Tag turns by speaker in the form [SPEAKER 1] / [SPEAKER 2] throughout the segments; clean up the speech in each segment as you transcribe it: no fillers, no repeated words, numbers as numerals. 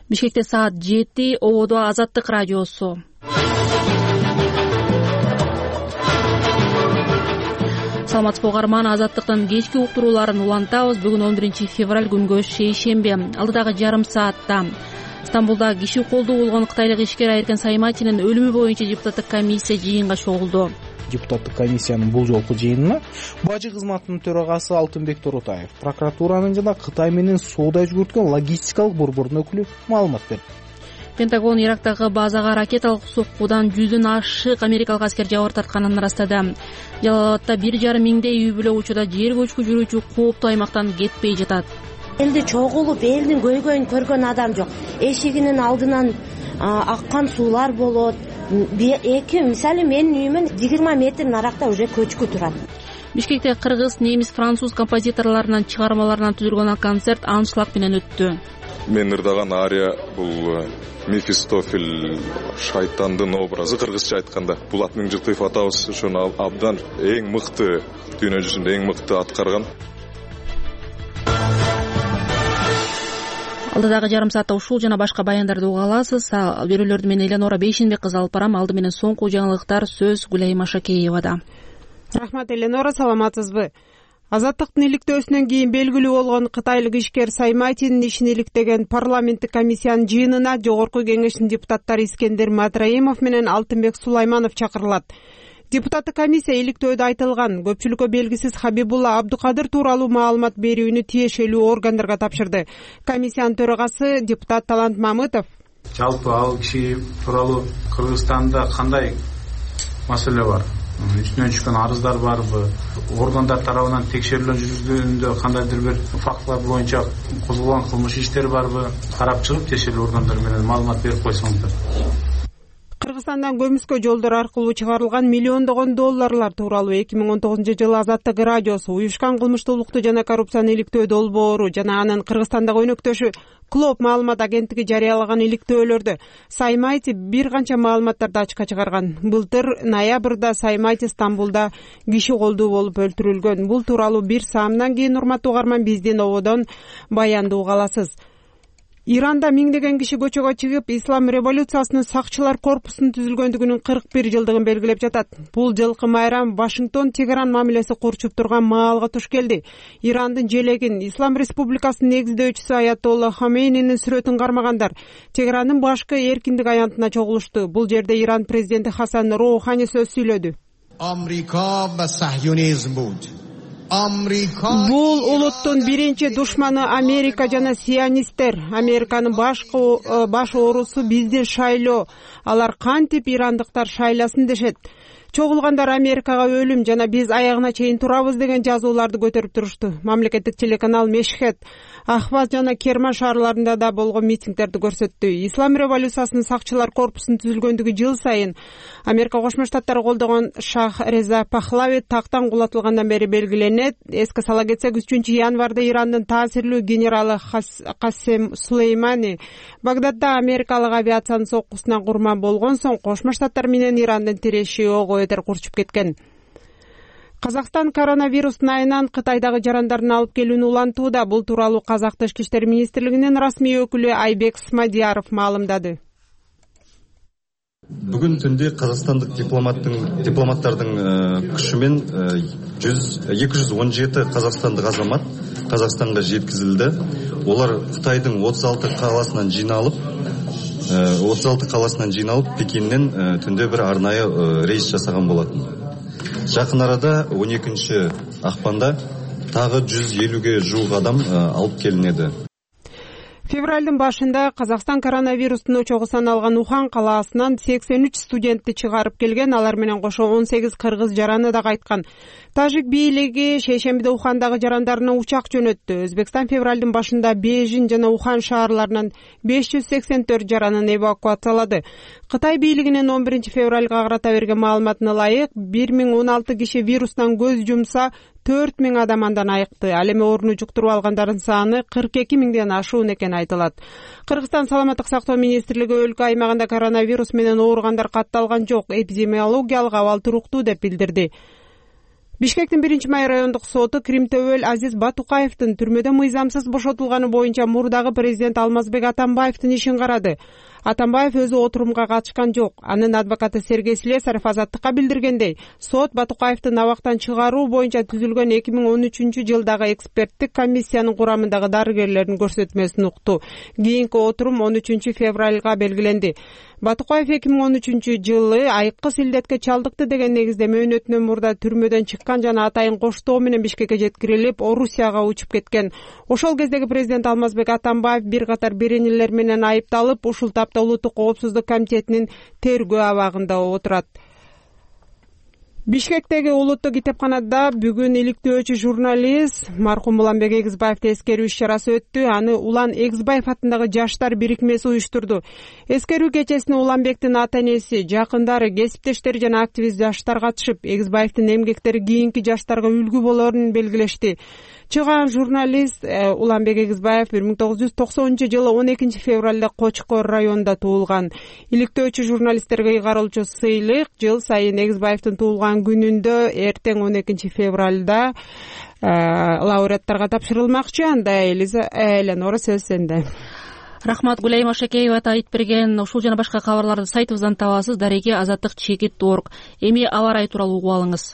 [SPEAKER 1] Бишкекте саат 7, ободо Азаттык радиосу. Саламатсызбы угарман, Азаттыктын кечки уктурууларын улантабыз. Бүгүн 11 февраль күнгө шейшемби. Алдыдагы жарым саатта Стамбулда киши колдуу болгон кытайлык ишкер Айркен Сайматинин өлүмү боюнча депутаттык комиссия жыйынга чогулду.
[SPEAKER 2] Депутаттык комиссиянын бул жолку жыйынына бажы кызматынын төрагасы Алтынбек Торотаев, прокуратуранын жана Кытай менен соода жүгүрткөн логистикалык борбордун өкүлү маалымат берди.
[SPEAKER 1] Пентагон Ирактагы базага ракеталык соккудан 100дөн ашык америкалык аскер жабыр тартканын ырастады. Жалалабадта 1,5 миңдей үй бүлө учурда жер көчкү жүрүүчү кооптуу аймактан кетпей жатат.
[SPEAKER 3] Элди чогулуп, элдин көйгөйүн көргөн адам жок. Эшигинин алдынан аккан суулар болот. Мисалы менин үйүмөн 20 метр наракта уже көчкү турат.
[SPEAKER 1] Бишкекте кыргыз, немис, француз композиторлорунун чыгармаларынан түзүлгөн концерт аншлаг менен өттү.
[SPEAKER 4] Мен ырдаган ария бул Мефистофель шайтандын образы, кыргызча айтканда. Булат Миңжылтыев атабыз ошону абдан эң мыкты, дүйнө жүзүндө эң мыкты аткарган.
[SPEAKER 1] Алдыдагы жарым саатта ушул жана башка баяндарды уга аласыз. Берүүлөрдү мен Элеонора Бейшенбек кызы алып барам. Алды менен соңку жаңылыктар сөз Гүлайым Ашакеевада.
[SPEAKER 5] Рахмат Элеонора, саламатсызбы? Азаттыктын иликтөөсүнөн кийин белгилүү болгон кытайлык ишкер Сайматинин ишин иликтеген парламенттик комиссиянын жыйынына жогорку кеңештин депутаттары Искендер Матраимов менен Алтынбек Сулайманов чакырылат. Депутаттык комиссия иликтөөдө айтылган көпчүлүккө белгисиз Хабибулла Абдукадыр тууралуу маалымат берүүнү тиешелүү органдарга тапшырды. Комиссиянын төрагасы депутат Талант Мамытов
[SPEAKER 6] жалпы ал киши тууралуу Кыргызстанда кандай маселе бар? Үстүнөн түшкөн арыздар барбы? Органдар тарабынан текшерүүлөр жүргүзүлгөндө кандайдыр бир фактылар боюнча козголгон кылмыш иштер барбы? Карап чыгып тиешелүү органдар менен маалымат берип койсоңуздар.
[SPEAKER 5] Кыргызстандан көмүскө жолдор аркылуу чыгарылган миллиондогон долларлар тууралуу 2019-жылы Азаттык радиосу уюшкан кылмыштуулукту жана коррупцияны иликтөө долбоору жана анын Кыргызстандагы өнөктөшү Клоп маалымат агенттиги жарыялаган иликтөөлөрдө Саймати бир канча маалыматтарды ачыкка чыгарган. Былтыр ноябрда Саймати Стамбулда киши колдуу болуп өлтүрүлгөн. Бул тууралуу бир саамдан кийин урматтуу угарман биздин ободон баянды уга аласыз. Иранда миңдеген киши көчөгө чыгып, ислам революциясынын сакчылар корпусунун түзүлгөндүгүнүн 41 жылдыгын белгилеп жатат. Бул жылкы майрам Вашингтон-Тегеран мамилеси курчуп турган маалга туш келди. Ирандын желегин Ислам Республикасынын негиздөөчүсү Аятолла Хамейнинин сүрөтүн кармагандар Тегерандын башкы эркиндик аянтына чогулушту. Бул жерде Иран президенти Хасан Роухани сөз сүйлөдү.
[SPEAKER 7] Америка ва сахионизм буд.
[SPEAKER 5] Бул улуттун биринчи душманы Америка жана сионисттер. Американын баш оорусу биздин шайлоо. Алар кантип ирандыктар шайласын дешет. Чогулгандар Америкага өлүм жана биз аягына чейин турабыз деген жазууларды көтөрүп турушту. Мамлекеттик телеканал Мешхед, Ахваз жана Керман шаарларында да болгон митингдерди көрсөттү. Ислам революциясынын сакчылар корпусунун түзүлгөндүгү жыл сайын Америка Кошмо Штаттары колдогон Шах Реза Пахлави тактан кулатылгандан бери белгиленет. Эске сала кетсек, 3 январда Ирандын таасирлүү генералы Касем Сулеймани Багдадда америкалык авиациянын соккусунан курман болгон соң Кошмо Штаттар менен Ирандын тиреши ого бетер курчуп кеткен. Казакстан коронавирустун айынан Кытайдагы жарандарын алып келүүнү улантууда. Бул тууралуу Казак Тышкы иштер министрлигинин расмий өкүлү Айбек Смадияров маалымдады.
[SPEAKER 8] Бүгүн түндө казакстандык дипломаттардын күшүмен 217 казакстандык азамат Казакстанга жеткизилди. Олар Кытайдын 36 каласынан жыйналып Пекинден түндө бир арнайы рейс жасаган болатын. Жакын арада 12 акпанда тагы 150ге жуuk адам алып келинеди.
[SPEAKER 5] Февралдын башында Казакстан коронавирустун очогу саналган Ухан калаасынан 83 студентти чыгарып келген. Алар менен кошо 18 кыргыз жараны да кайткан. Тажик бийлиги шейшембиде Ухандагы жарандарына учак жөнөттү. Өзбекстан февралдын башында Бейжин жана Ухан шаарларынан 584 жаранын эвакуациялады. Кытай бийлигинин 11 февралга карата берген маалыматына ылайык 1016 киши вирустан көз жумса 4000 адам андан айыкты. Ал эми орну жуктуруп алгандардын саны 42 миңден ашуун экени айтылат. Кыргызстан саламаттык сактоо министрлиги өлкө аймагында коронавирус менен ооругандар катталган жок, эпидемиологиялык абал туруктуу деп билдирди. Бишкектин 1-Май райондук соту Кримтөбөл Азиз Батукаевдин түрмөдөн мыйзамсыз бошотулганы боюнча мурдагы президент Алмазбек Атамбаевдин ишин карады. Атамбаев өзү отурумга катышкан жок. Анын адвокаты Сергей Слесарев Азаттыкка билдиргендей, сот Батукаевдин абактан чыгаруу боюнча түзүлгөн 2013-жылдагы эксперттик комиссиянын курамындагы дарыгерлердин көрсөтмөсүн укту. Кийинки отурум 13 февралга белгиленди. Батукаев 2013-жылы айыккыс илдетке чалдыкты деген негизде мөөнөтүнөн мурда түрмөдөн чыккан жана атайын коштоо менен Бишкекке жеткирилип, Орусияга учуп кеткен. Ошол кездеги президент Алмазбек Атамбаев бир катар беренелер менен айыпталып, ушул тапта Улуттук коопсуздук комитетинин тергөө абагында отурат. Бишкектеги улуттук китепканада бүгүн иликтөөчү журналист маркум Уланбек Эгизбаевди эскерүү иш-чарасы өттү. Аны Улан Эгизбаев атындагы жаштар бирикмеси уюштурду. Эскерүү кечесине Уланбектин ата-энеси, жакындары, кесиптештери жана активист жаштар катышып, Эгизбаевдин эмгектери кийинки жаштарга үлгү болорун белгилешти. Чыган журналист Уланбек Эгизбаев 1990-жылы 12 февралда Кочкор районунда туулган. Иликтөөчү журналисттерге ыйгарылчу сыйлык жыл сайын Эгизбаевдин туулган күнүндө эртең 12 февралда лауреаттарга тапшырылмакчы. Анда Элеонора, сөз сенде.
[SPEAKER 1] Рахмат, Гулайма Шакеева айтып берген. Ушул жана башка кабарларды сайтыбыздан табасыз. Дареги azаттык.org. Эми аба ырайы тууралуу угуп алыңыз.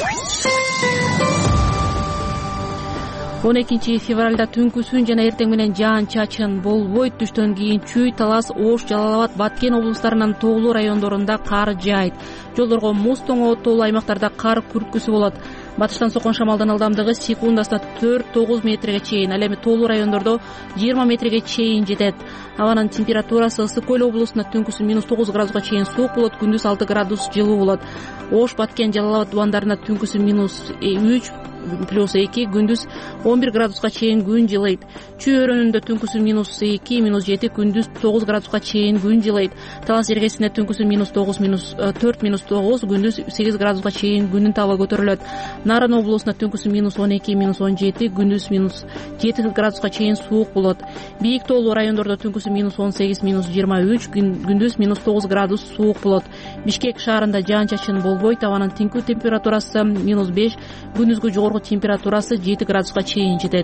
[SPEAKER 1] 12 февралда түнкүсүн жана эртең менен жаан чачын болбойт. Түштөн кийин Чүй, Талас, Ош, Жалал Абад, Баткен облустарынын тоолуу райондорунда кар жаайт. Жолдорго муз тоңот, тоолуу аймактарда кар күркүсү болот. Батыштан соккон шамалдын ылдамдыгы секундасына 4-9 метрге чейин, ал эми тоолуу райондордо 20 метрге чейин жетет. Абанын температурасы Ысык Көл облусунда түнкүсүн -9 градуска чейин суук болот, күндүз 6 градус жылуу болот. Ош, Баткен, Жалал Абад тубандарында түнкүсүн -3+2, күндүз 11 градуска чейин күн жылыйт. Чүй өрөөнүндө түнкүсүн -2-7, күндүз 9 градуска чейин күн жылыйт. Талас жергесинде түнкүсүн -4-9, күндүз 8 градуска чейин күнүн табы көтөрүлөт. Нарын облусунда түнкүсүн -12-17, күндүз -7 градуска чейин суук болот. Бийик тоолуу райондордо түнкүсүн -18-23, күндүз -9 градус суук болот. Бишкек шаарында жаан чачын болбойт. Абанын түнкү температурасы -5, күндүзгү жогорку температурасы 7 градуска чейин жетет.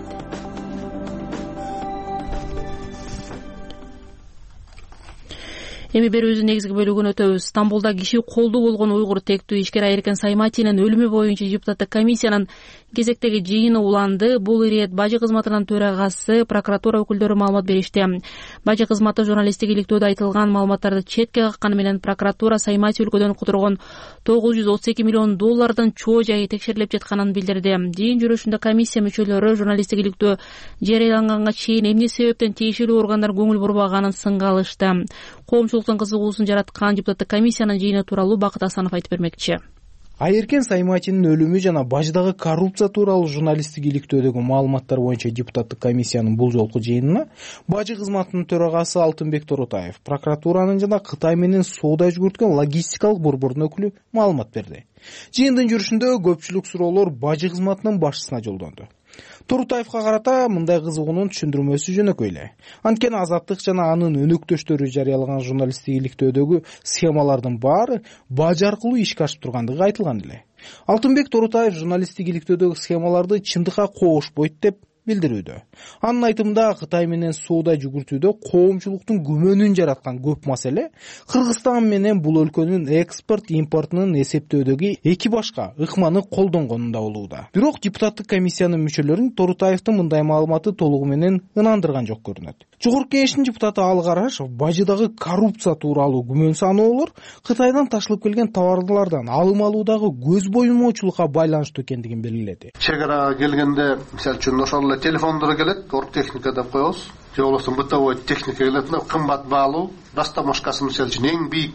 [SPEAKER 1] Эми берүүбүздүн негизги бөлүгүнө өтөбүз. Стамбулда киши колдуу болгон уйгур тектүү ишкер Айыркен Сайматинин өлүмү боюнча депутаттык комиссиянын кезектеги жыйыны уланды. Бул ирет Бажы кызматынын төрагасы, прокуратура өкүлдөрү маалымат беришти. Бажы кызматы журналисттик иликтөөдө айтылган маалыматтарды четке какканы менен прокуратура Саймати өлкөдөн кутургон $932 миллион чоо жайы текшерилип жатканын билдирди. Жыйын жүрүшүндө комиссия мүчөлөрү журналисттик иликтөө жарыяланганга чейин эмне себептен тиешелүү органдар көңүл бурбаганын сынга алышты. Коомчулуктун кызыгуусун жараткан депутаттык комиссиянын жыйыны тууралуу Бакыт Асанов айтып бермекчи.
[SPEAKER 2] Айыркен Сайматинин өлүмү жана Бажыдагы коррупция тууралуу журналисттик иликтөөдөгү маалыматтар боюнча депутаттык комиссиянын бул жолку жыйынына Бажы кызматынын төрагасы Алтынбек Торотаев, прокуратуранын жана Кытай менен соода жүгүрткөн логистикалык борбордун өкүлү маалымат берди. Жыйындын жүрүшүндө көпчүлүк суроолор Бажы кызматынын башчысына жолдонду. Торутаевга карата мындай кызыгуунун түшүндүрмөсү жөнөкөй эле. Анткени Азаттык жана анын өнөктөштөрү жарыялаган журналисттик иликтөөдөгү схемалардын баары Бажы аркылуу ишке ашып тургандыгы айтылган эле. Алтынбек Торутаев журналисттик иликтөөдөгү схемаларды чындыкка коошпойт деп билдирүүдө. Анын айтымында Кытай менен соода жүгүртүүдө коомчулуктун күмөнүн жараткан көп маселе Кыргызстан менен бул өлкөнүн экспорт импортунун эсептөөдөгү эки башка ыкманы колдонгонунда болууда. Бирок депутаттык комиссиянын мүчөлөрүн Торутаевдин мындай маалыматы толугу менен ынандырган жок көрүнөт. Жогорку кеңештин депутаты Алгарашев Бажыдагы коррупция тууралуу күмөн саноолор Кытайдан ташылып келген товарлардан алым алуудагы көз боймоочулукка байланыштуу экендигин белгиледи.
[SPEAKER 9] Чек арага келгенде, мисалы үчүн ошол телефондор келет, оргтехника деп коебуз. Же болбосо бытовой техника келет, кымбат баалуу, растамашкасы мисалы үчүн эң бийик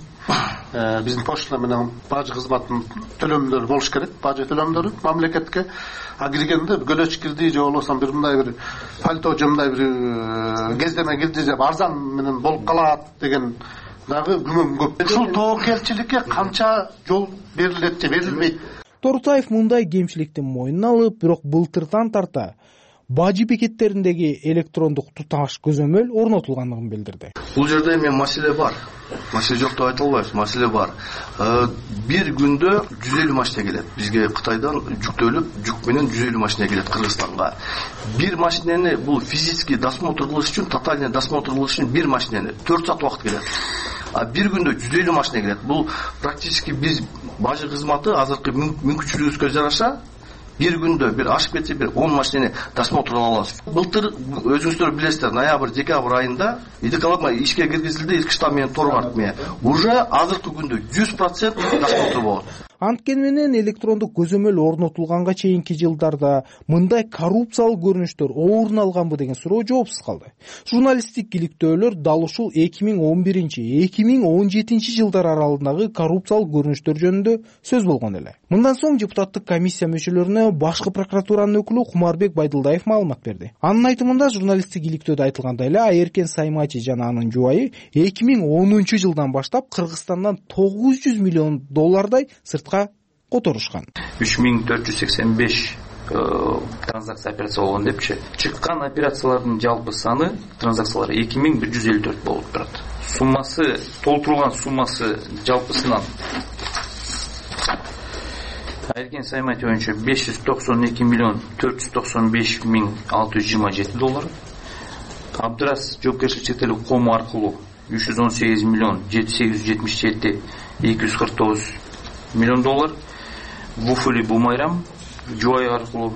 [SPEAKER 9] биздин почта менен Бажы кызматынын төлөмдөрү болуш керек. Бажы төлөмдөрү мамлекетке киргенде көлөч кирди, же болбосо бир мындай бир пальто же мындай бир кездеме кирди деп арзан менен болуп калат деген дагы күмөн көп. Ушул тобокелчиликке канча жол берилет же берилбейт?
[SPEAKER 2] Торутаев мындай кемчиликти мойнуна алып, бирок былтырдан тарта бажы бекеттериндеги электрондук туташ көзөмөл орнотулгандыгын билдирди.
[SPEAKER 10] Бул жерде маселе бар. Маселе жок деп айта албайбыз, маселе бар. Бир күндө 150 машина келет. Бизге Кытайдан жүктөлүп, жүк менен 150 машина келет Кыргызстанга. Бир машинени бул физически досмотр кылыш үчүн, тотальный досмотр кылыш үчүн бир машинени 4 саат убакыт келет. А бир күндө 150 машина келет. Бул практически биз бажы кызматы азыркы мүмкүнчүлүгүбүзгө жараша бир күндө бир ашып кетсе бир 10 машинени досмотр кыла алабыз. Былтыр өзүңүздөр билесиздер, ноябрь-декабрь айында идекалык ишке киргизилди, ички штаб менен торгартып менен. Уже азыркы күндө 100% досмотр болот.
[SPEAKER 2] Анткени менен электрондук көзөмөл орнотулганга чейинки жылдарда мындай коррупциялык көрүнүштөр орун алганбы деген суроо жоопсуз калды. Журналисттик иликтөөлөр дал ушул 2011-2017 жылдар аралыгындагы коррупциялык көрүнүштөр жөнүндө сөз болгон эле. Мындан соң депутаттык комиссия мүчөлөрүнө башкы прокуратуранын өкүлү Кумарбек Байдылдаев маалымат берди. Анын айтымында журналисттик иликтөөдө айтылгандай эле Айеркен Саймачи жана анын жубайы 2010 жылдан баштап Кыргызстандан $900 миллион которушкан.
[SPEAKER 11] 3485 транзакция операция болгон депчи. Чыккан операциялардын жалпы саны транзакциялар 2154 болуп турат. Суммасы, толтурулган суммасы жалпысынан Айеркен Саймачи боюнча $592,495,627. Абдырас жоопкерчилик чектелүү кому аркылуу $318,777,249 миллион. Вуфули Бумайрам жубайы аркылуу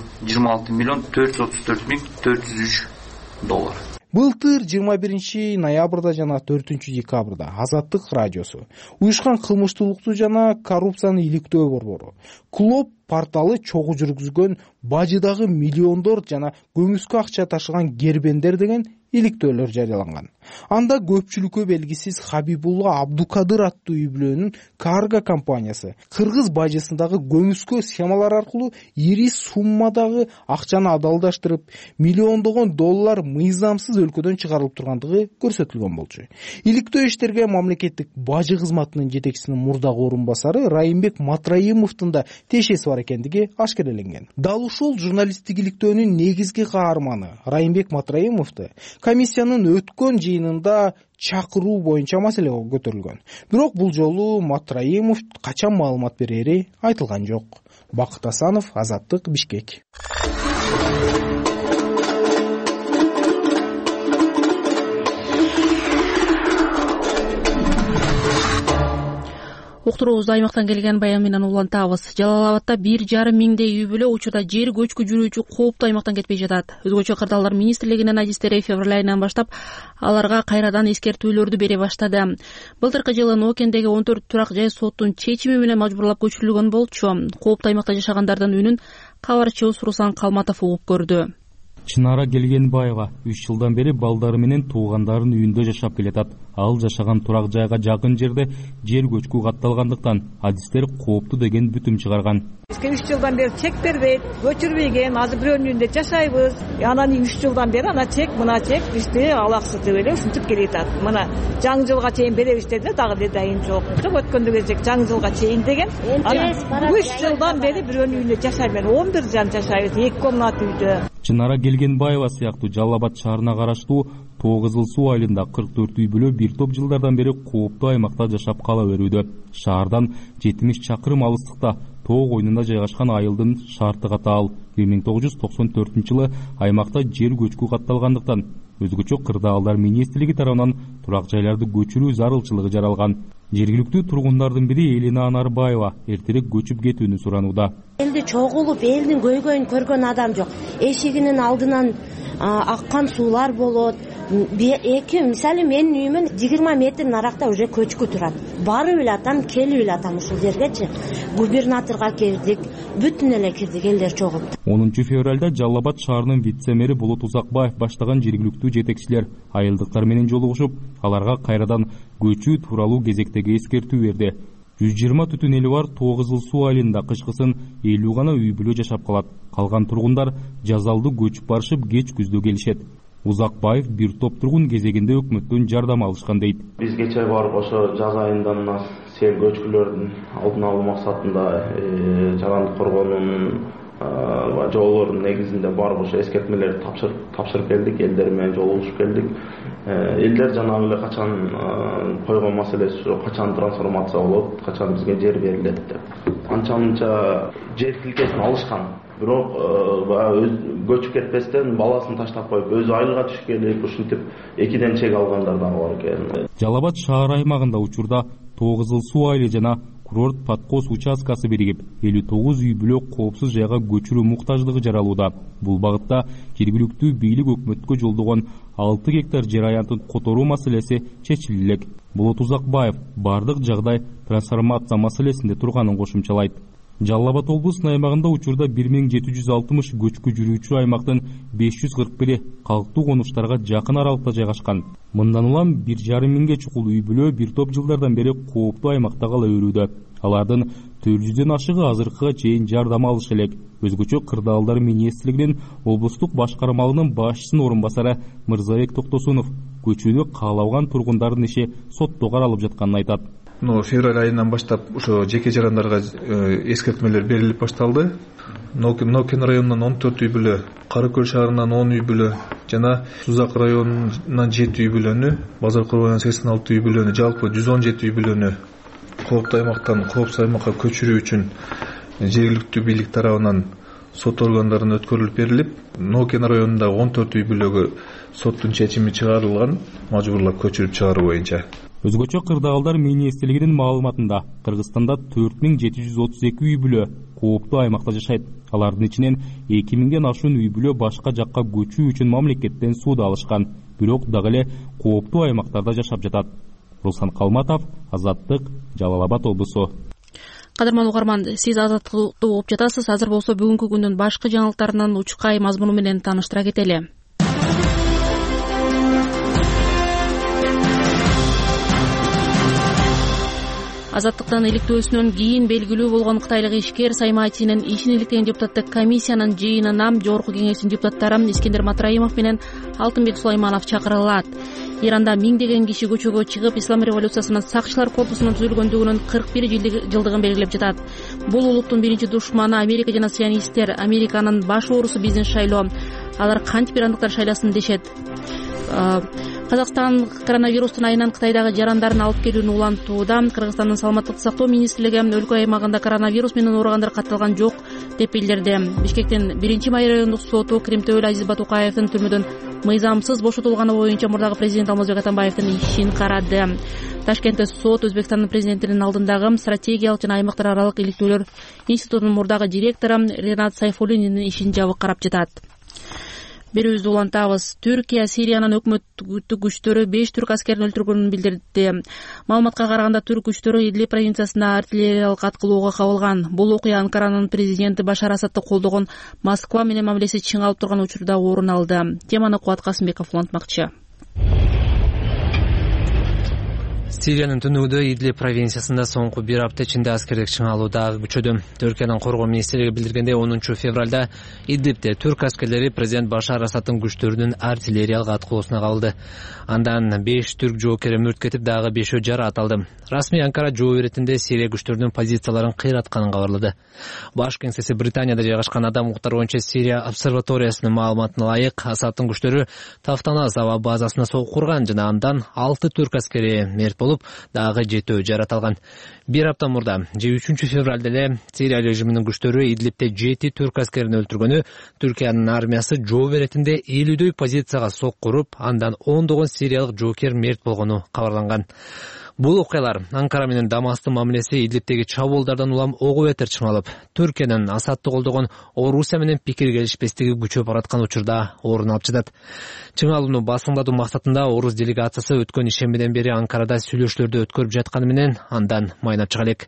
[SPEAKER 11] $26,434,403.
[SPEAKER 2] Былтыр 21 ноябрда жана 4 декабрда Азаттык радиосу, уюшкан кылмыштуулукту жана коррупцияны иликтөө борбору, Клоп порталы чогуу жүргүзгөн бажыдагы миллиондор жана көмүскө акча ташыган гербендер деген иликтөөлөр жарыяланган. Анда көпчүлүккө белгисиз Хабибулла Абдукадыр аттуу үй бүлөнүн карго компаниясы кыргыз бажысындагы көмүскө схемалар аркылуу ири суммадагы акчаны адалдаштырып, миллиондогон доллар мыйзамсыз өлкөдөн чыгарылып тургандыгы көрсөтүлгөн болчу. Иликтөө иштерге мамлекеттик бажы кызматынын жетекчисинин мурдагы орун басары Райымбек Матраимовдун да тиешеси бар экендиги ашкереленген. Дал ушул журналисттик иликтөөнүн негизги каарманы Райымбек Матраимовду комиссиянын өткөн жыйынында чакыруу боюнча маселе көтөрүлгөн. Бирок бул жолу Матраимов качан маалымат берери айтылган жок. Бакыт Асанов, Азаттык, Бишкек.
[SPEAKER 1] Уктуруубузду аймактан келген баян менен улантабыз. Жалал-Абадда 1,5 миңдей үй бүлө учурда жер көчкү жүрүүчү кооптуу аймактан кетпей жатат. Өзгөчө кырдаалдар министрлигинин адистери февраль айынан баштап аларга кайрадан эскертүүлөрдү бере баштады. Былтыркы жылы Нокендеги 14 турак жай соттун чечими менен мажбурлап көчүрүлгөн болчу. Кооптуу аймакта жашагандардын үнүн кабарчыбыз Руслан Калматов угуп көрдү.
[SPEAKER 12] Чынара Келгенбаева 3 жылдан бери балдары менен туугандарынын үйүндө жашап келатат. Ал жашаган турак жайга жакын жерде жер көчкү катталгандыктан адистер кооптуу деген бүтүм чыгарган.
[SPEAKER 13] Бизге 3 жылдан бери чек бербейт, көчүрбөйгөн, азыр бирөөнүн үйүндө жашайбыз. Анан 3 жылдан бери ана чек, мына чек бизди алаксытып эле ушинтип келатат. Мына жаңы жылга чейин беребиз деди, дагы эле дайын жок. Өткөндө кезек жаңы жылга чейин деген. 3 жылдан бери бирөөнүн үйүндө жашайбыз. 11 жан жашайбыз, 2 комната үйдө.
[SPEAKER 12] Чынара Келгенбаева сыяктуу Жалал-Абад шаарына караштуу Тоо Кызыл суу айылында 44 үй бүлө бир топ жылдардан бери кооптуу аймакта жашап кала берүүдө. Шаардан 70 чакырым алыстыкта Тоо койнунда жайгашкан айылдын шарты катаал. 1994 жылы аймакта жер көчкү катталгандыктан өзгөчө кырдаалдар министрлиги тарабынан турак жайларды көчүрүү зарылчылыгы жаралган. Жергиликтүү тургундардын бири Элина Анарбаева эртерээк көчүп кетүүнү суранууда.
[SPEAKER 3] Элди чогулуп, элдин көйгөйүн көргөн адам жок. Эшигинин алдынан аккан суулар болот. Мисалы менин үйүмөн 20 метр наракта уже көчкү турат. Барып эле атам, келип эле атам ушул жергечи. Губернаторго келдик, бүтүн эле кирдик, элдер чогулуп.
[SPEAKER 12] 10 февралда Жалал-Абад шаарынын вице-мэри Болот Узакбаев баштаган жергиликтүү жетекчилер айылдыктар менен жолугушуп, аларга кайрадан көчүү тууралуу кезектеги эскертүү берди. 120 түтүн эли бар Тоо Кызыл суу айылында кышкысын 50 гана үй бүлө жашап калат. Калган тургундар жазалды көчүп барышып кеч күздө келишет. Узакбаев бир топ тургун кезегинде өкмөттөн жардам алышкан дейт.
[SPEAKER 14] Биз кече барып ошо жаз айында мына сел көчкүлөрдүн алдын алуу максатында Жарандык коргоонунун жолдордун негизинде барып ошо эскертмелерди тапшырып келдик, элдер менен жолугушуп келдик. Элдер жанагы эле качан койгон маселеси ушу качан трансформация болот, качан бизге жер берилет деп. Анча-мынча жер тилкесин алышкан. Бирок көчүп кетпестен баласын таштап коюп өзү айылга түшүп келип, ушинтип экиден чек алгандар дагы бар экен.
[SPEAKER 12] Жалал Абад шаар аймагында учурда Тогызыл суу айылы жана курорт Паткос участкасы биригип 59 үй бүлө коопсуз жайга көчүрүү муктаждыгы жаралууда. Бул багытта жергиликтүү бийлик өкмөткө жолдогон 6 гектар жер аянтын которуу маселеси чечиле элек. Болот Узакбаев бардык жагдай трансформация маселесинде турганын кошумчалайт. Жалал Абад облусунун аймагында учурда 1760 көчкү жүрүүчү аймактын 541 калктуу конуштарга жакын аралыкта жайгашкан. Мындан улам 1,5 миңге чукул үй бүлө бир топ жылдардан бери кооптуу аймакта кала берүүдө. Алардын 400дөн ашыгы азыркыга чейин жардам алыш элек. Өзгөчө Кырдаалдар министрлигинин облустук башкармалынын башчысынын орун басары Мырзабек Токтосунов көчүүнү каалабаган тургундардын иши сотто каралып жатканын айтат.
[SPEAKER 15] Февраль айынан баштап ошо жеке жарандарга эскертмелер берилип башталды. Нокен районунан 14 үй бүлө, Каракөл шаарынан 10 үй бүлө жана Сузак районунан 7 үй бүлөнү, Базаркөл районунан 86 үй бүлөнү, жалпы 117 үй бүлөнү кооптуу аймактан коопсуз аймакка көчүрүү үчүн жергиликтүү бийлик тарабынан сот органдарына өткөрүлүп берилип, Нокен районунда 14 үй бүлөгө соттун чечими чыгарылган, мажбурлап көчүрүп чыгаруу боюнча.
[SPEAKER 12] Өзгөчө Кырдаалдар министрлигинин маалыматында Кыргызстанда 4732 үй бүлө кооптуу аймакта жашайт. Алардын ичинен 2000ден ашуун үй бүлө башка жакка көчүү үчүн мамлекеттен сууду алышкан, бирок дагы эле кооптуу аймактарда жашап жатат. Руслан Калматов, Азаттык, Жалал Абад облусу.
[SPEAKER 1] Кадырман угарман, сиз Азаттыкты угуп жатасыз. Азыр болсо бүгүнкү күндүн башкы жаңылыктарынын учкай мазмуну менен тааныштыра кетели. Азаттыктын иликтөөсүнөн кийин белгилүү болгон кытайлык ишкер Сайматинин ишин иликтеген депутаттык комиссиянын жыйынына Жогорку кеңештин депутаттары Искендер Матраимов менен Алтынбек Сулайманов чакырылат. Иранда миңдеген киши көчөгө чыгып, ислам революциясынын сакчылар корпусунун түзүлгөндүгүнүн 41 жылдыгын белгилеп жатат. Бул улуттун биринчи душманы Америка жана сионисттер. Американын баш оорусу биздин шайлоо. Алар кантип ирандыктар шайласын дешет. Казакстан коронавирустун айынан Кытайдагы жарандарын алып келүүнү улантууда. Кыргызстандын саламаттыкты сактоо министрлиги өлкө аймагында коронавирус менен ооругандар катталган жок деп билдирди. Бишкектин 1-Май райондук соту Кримтөөл Азиз Батукаевдин түрмөдөн мыйзамсыз бошотулганы боюнча мурдагы президент Алмазбек Атамбаевдин ишин карады. Ташкентте сот Өзбекстандын президентинин алдындагы стратегиялык жана аймактар аралык иликтөөлөр институтунун мурдагы директору Ренат Сайфуллиндин ишин жабык карап жатат. Берүүбүздү улантабыз. Түркия Сириянын өкмөттүк күчтөрү 5 түрк аскерин өлтүргөнүн билдирди. Маалыматка караганда түрк күчтөрү Идлиб провинциясында артиллериялык аткылууга кабылган. Бул окуя Анкаранын президенти Башар Асадты колдогон Москва менен мамилеси чиң алып турган учурда орун алды. Теманы Кубат Касымбеков улантмакчы.
[SPEAKER 16] Сириянын түнүгүндө Идлиб провинциясында соңку бир апта ичинде аскердик чыңалуу дагы күчөдү. Түркиянын коргоо министрлиги билдиргендей 10 февралда Идлибте түрк аскерлери президент Башар Асадтын күчтөрүнүн артиллериялык аткылоосуна кабылды. Андан 5 түрк жоокери мүрт кетип, дагы 5 жараат алды. Расмий Анкара жоо иретинде Сирия күчтөрүнүн позицияларын кыйратканын кабарлады. Баш кеңсеси Британияда жайгашкан адам укуктары боюнча Сирия обсерваториясынын маалыматына ылайык, Асадтын күчтөрү Тафтанас аба базасына согук курган жана андан 6 түрк аскери мерт болуп, дагы 7 жараат алган. Бир апта мурда 3 февралда эле Сирия режиминин күчтөрү Идлибте 7 түрк аскерин өлтүргөнү, Түркиянын армиясы жоо иретинде 50дөй позицияга сок куруп, андан 10 сириялык жоокер мерт болгону кабарланган. Бул окуялар Анкара менен Дамастын мамилеси Идлибтеги чабуулдардан улам огу бетер чыңалып, Түркиянын Асадты колдогон Орусия менен пикир келишпестиги күчөп бараткан учурда орун алып жатат. Чыңалууну басыңдатуу максатында орус делегациясы өткөн ишембиден бери Анкарада сүйлөшүүлөрдү өткөрүп жатканы менен андан майнап чыга элек.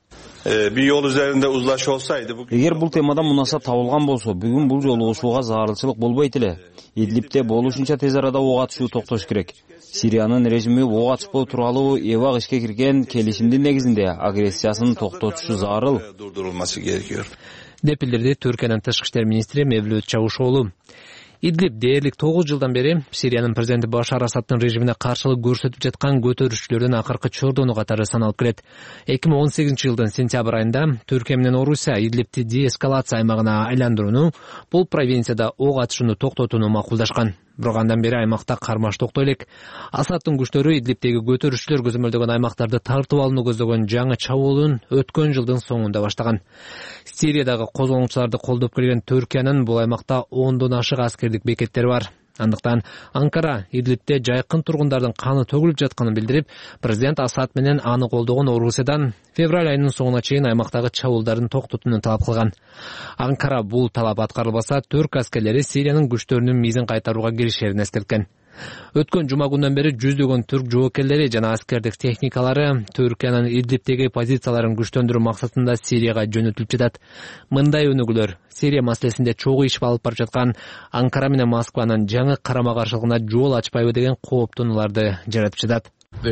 [SPEAKER 17] Эгер бул темада мунаса табылган болсо, бүгүн бул жолугушууга зарылчылык болбойт эле. Идлибте болушунча тез арада ок атышуу токтош керек. Сириянын режими ок атышпоо тууралуу эбак ишке кирген келишимдин негизинде агрессиясын токтотушу зарыл
[SPEAKER 16] деп билдирди Түркиянын тышкы иштер министри Мевлют Чавушоглу. Идлиб дээрлик 9 жылдан бери Сириянын президенти Башар Асадтын режимине каршылык көрсөтүп жаткан көтөрүүчүлөрдүн акыркы чордону катары саналып келет. 2018 жылдын сентябрь айында Түркия менен Орусия Идлибти деэскалация аймагына айландырууну, бул провинцияда ок атышууну токтотууну макулдашкан. Бирок андан бери аймакта кармаштыкта элек. Асадтын күчтөрү Идлибтеги көтөрүүчүлөр көзөмөлдөгөн аймактарды тартып алууну көздөгөн жаңы чабуулун өткөн жылдын соңунда баштаган. Сириядагы козголоңчуларды колдоп келген Түркиянын бул аймакта 10дон ашык аскердик бекеттери бар. Андыктан Анкара Идлибте жайкын тургундардын каны төгүлүп жатканын билдирип, президент Асад менен аны колдогон Орусиядан февраль айынын соңуна чейин аймактагы чабуулдарын токтотууну талап кылган. Анкара бул талап аткарылбаса, түрк аскерлери Сириянын күчтөрүнүн мизин кайтарууга киришерин эскерткен. Өткөн жума күндөн бери жүздөгөн түрк жоокерлери жана аскердик техникалары Түркиянын Идлибтеги позицияларын күчтөндүрүү максатында Сирияга жөнөтүлүп жатат. Мындай өнүгүүлөр Сирия маселесинде чогуу иш алып бара жаткан Анкара менен Москванын жаңы карама-каршылыгына жол ачпайбы деген кооптонууларды жаратып жатат.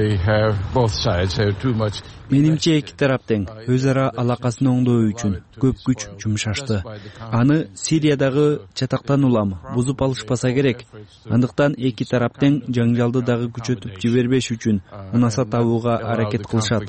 [SPEAKER 18] Менимче эки тарап тең өз ара алакасын оңдоо үчүн көп күч жумшашты. Аны Сириядагы чатактан улам бузуп алышпаса керек. Андыктан эки тарап тең жаңжалды дагы күчөтүп жибербеш үчүн мунаса табууга аракет кылышат.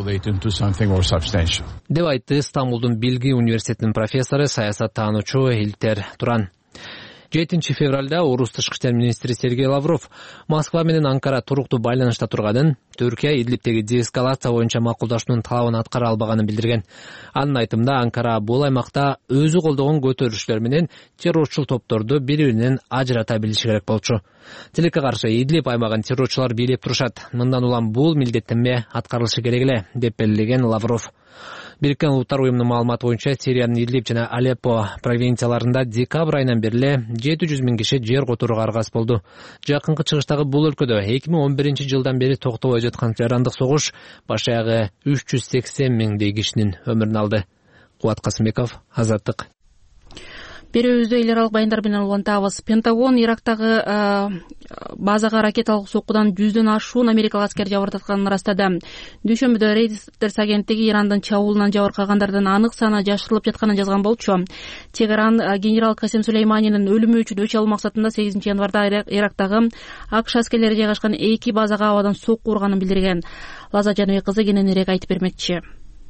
[SPEAKER 16] Деп айтты Стамбулдун Билги университетинин профессору, саясаттануучу Илтер Туран. 7 февралда Орус тышкы иштер министри Сергей Лавров Москва менен Анкара туруктуу байланышта турганын, Түркия Идлибтеги деэскалация боюнча макулдашуунун талабын аткара албаганын билдирген. Анын айтымында Анкара бул аймакта өзү колдогон көтөрүүчүлөр менен террорчул топторду бири-биринен ажырата билиши керек болчу. Тилекке каршы Идлиб аймагын террорчулар бийлеп турушат. Мындан улам бул милдеттенме аткарылышы керек эле, деп белгилеген Лавров. Бириккен Улуттар уюмунун маалыматы боюнча Сириянын Идлиб жана Алеппо провинцияларында декабрь айынан бери 700 миң киши жер которууга аргас болду. Жакынкы чыгыштагы бул өлкөдө 2011 жылдан бери токтобой жаткан жарандык согуш баш аягы 380 миңдей кишинин өмүрүн алды. Кубат Касымбеков, Азаттык.
[SPEAKER 1] Берүүбүздө эл аралык баяндар менен улантабыз. Пентагон Ирактагы базага ракеталык соккудан 100дөн ашуун америкалык аскер жабыркатканын ырастады. Дүйшөмбүдө Reuters агенттиги Ирандын чабуулунан жабыркагандардын анык саны жашырылып жатканын жазган болчу. Тегеран генерал Касем Сулейманинин өлүмү үчүн өч алуу максатында 8 январда Ирактагы АКШ аскерлери жайгашкан 2 базага абадан сокку урганын билдирген. Лаза Жаныбек кызы кененирээк айтып бермекчи.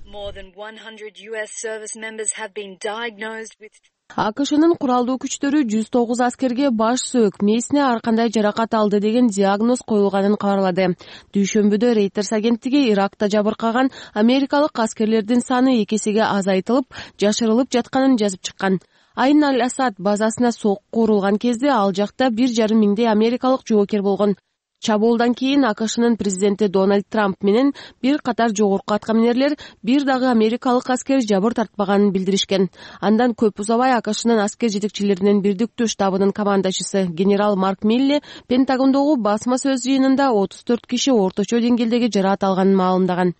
[SPEAKER 19] АКШнын куралдуу күчтөрү 109 аскерге баш сөөк, мээсине ар кандай жаракат алды деген диагноз коюлганын кабарлады. Дүйшөмбүдө Reuters агенттиги Иракта жабыркаган америкалык аскерлердин саны 2 эсеге азайтылып, жашырылып жатканын жазып чыккан. Айн Аль-Асад базасына сокку урулган кезде ал жакта 1,5 миңдей америкалык жоокер болгон. Чабуулдан кийин АКШнын президенти Дональд Трамп менен бир катар жогорку аткаминерлер бир дагы америкалык аскер жабыр тартпаганын билдиришкен. Андан көп узабай АКШнын аскер жетекчилеринин бирдиктүү штабынын командачысы генерал Марк Милли Пентагондогу басма сөз жыйынында 34 киши орточо деңгээлдеги жараат алганын маалымдаган.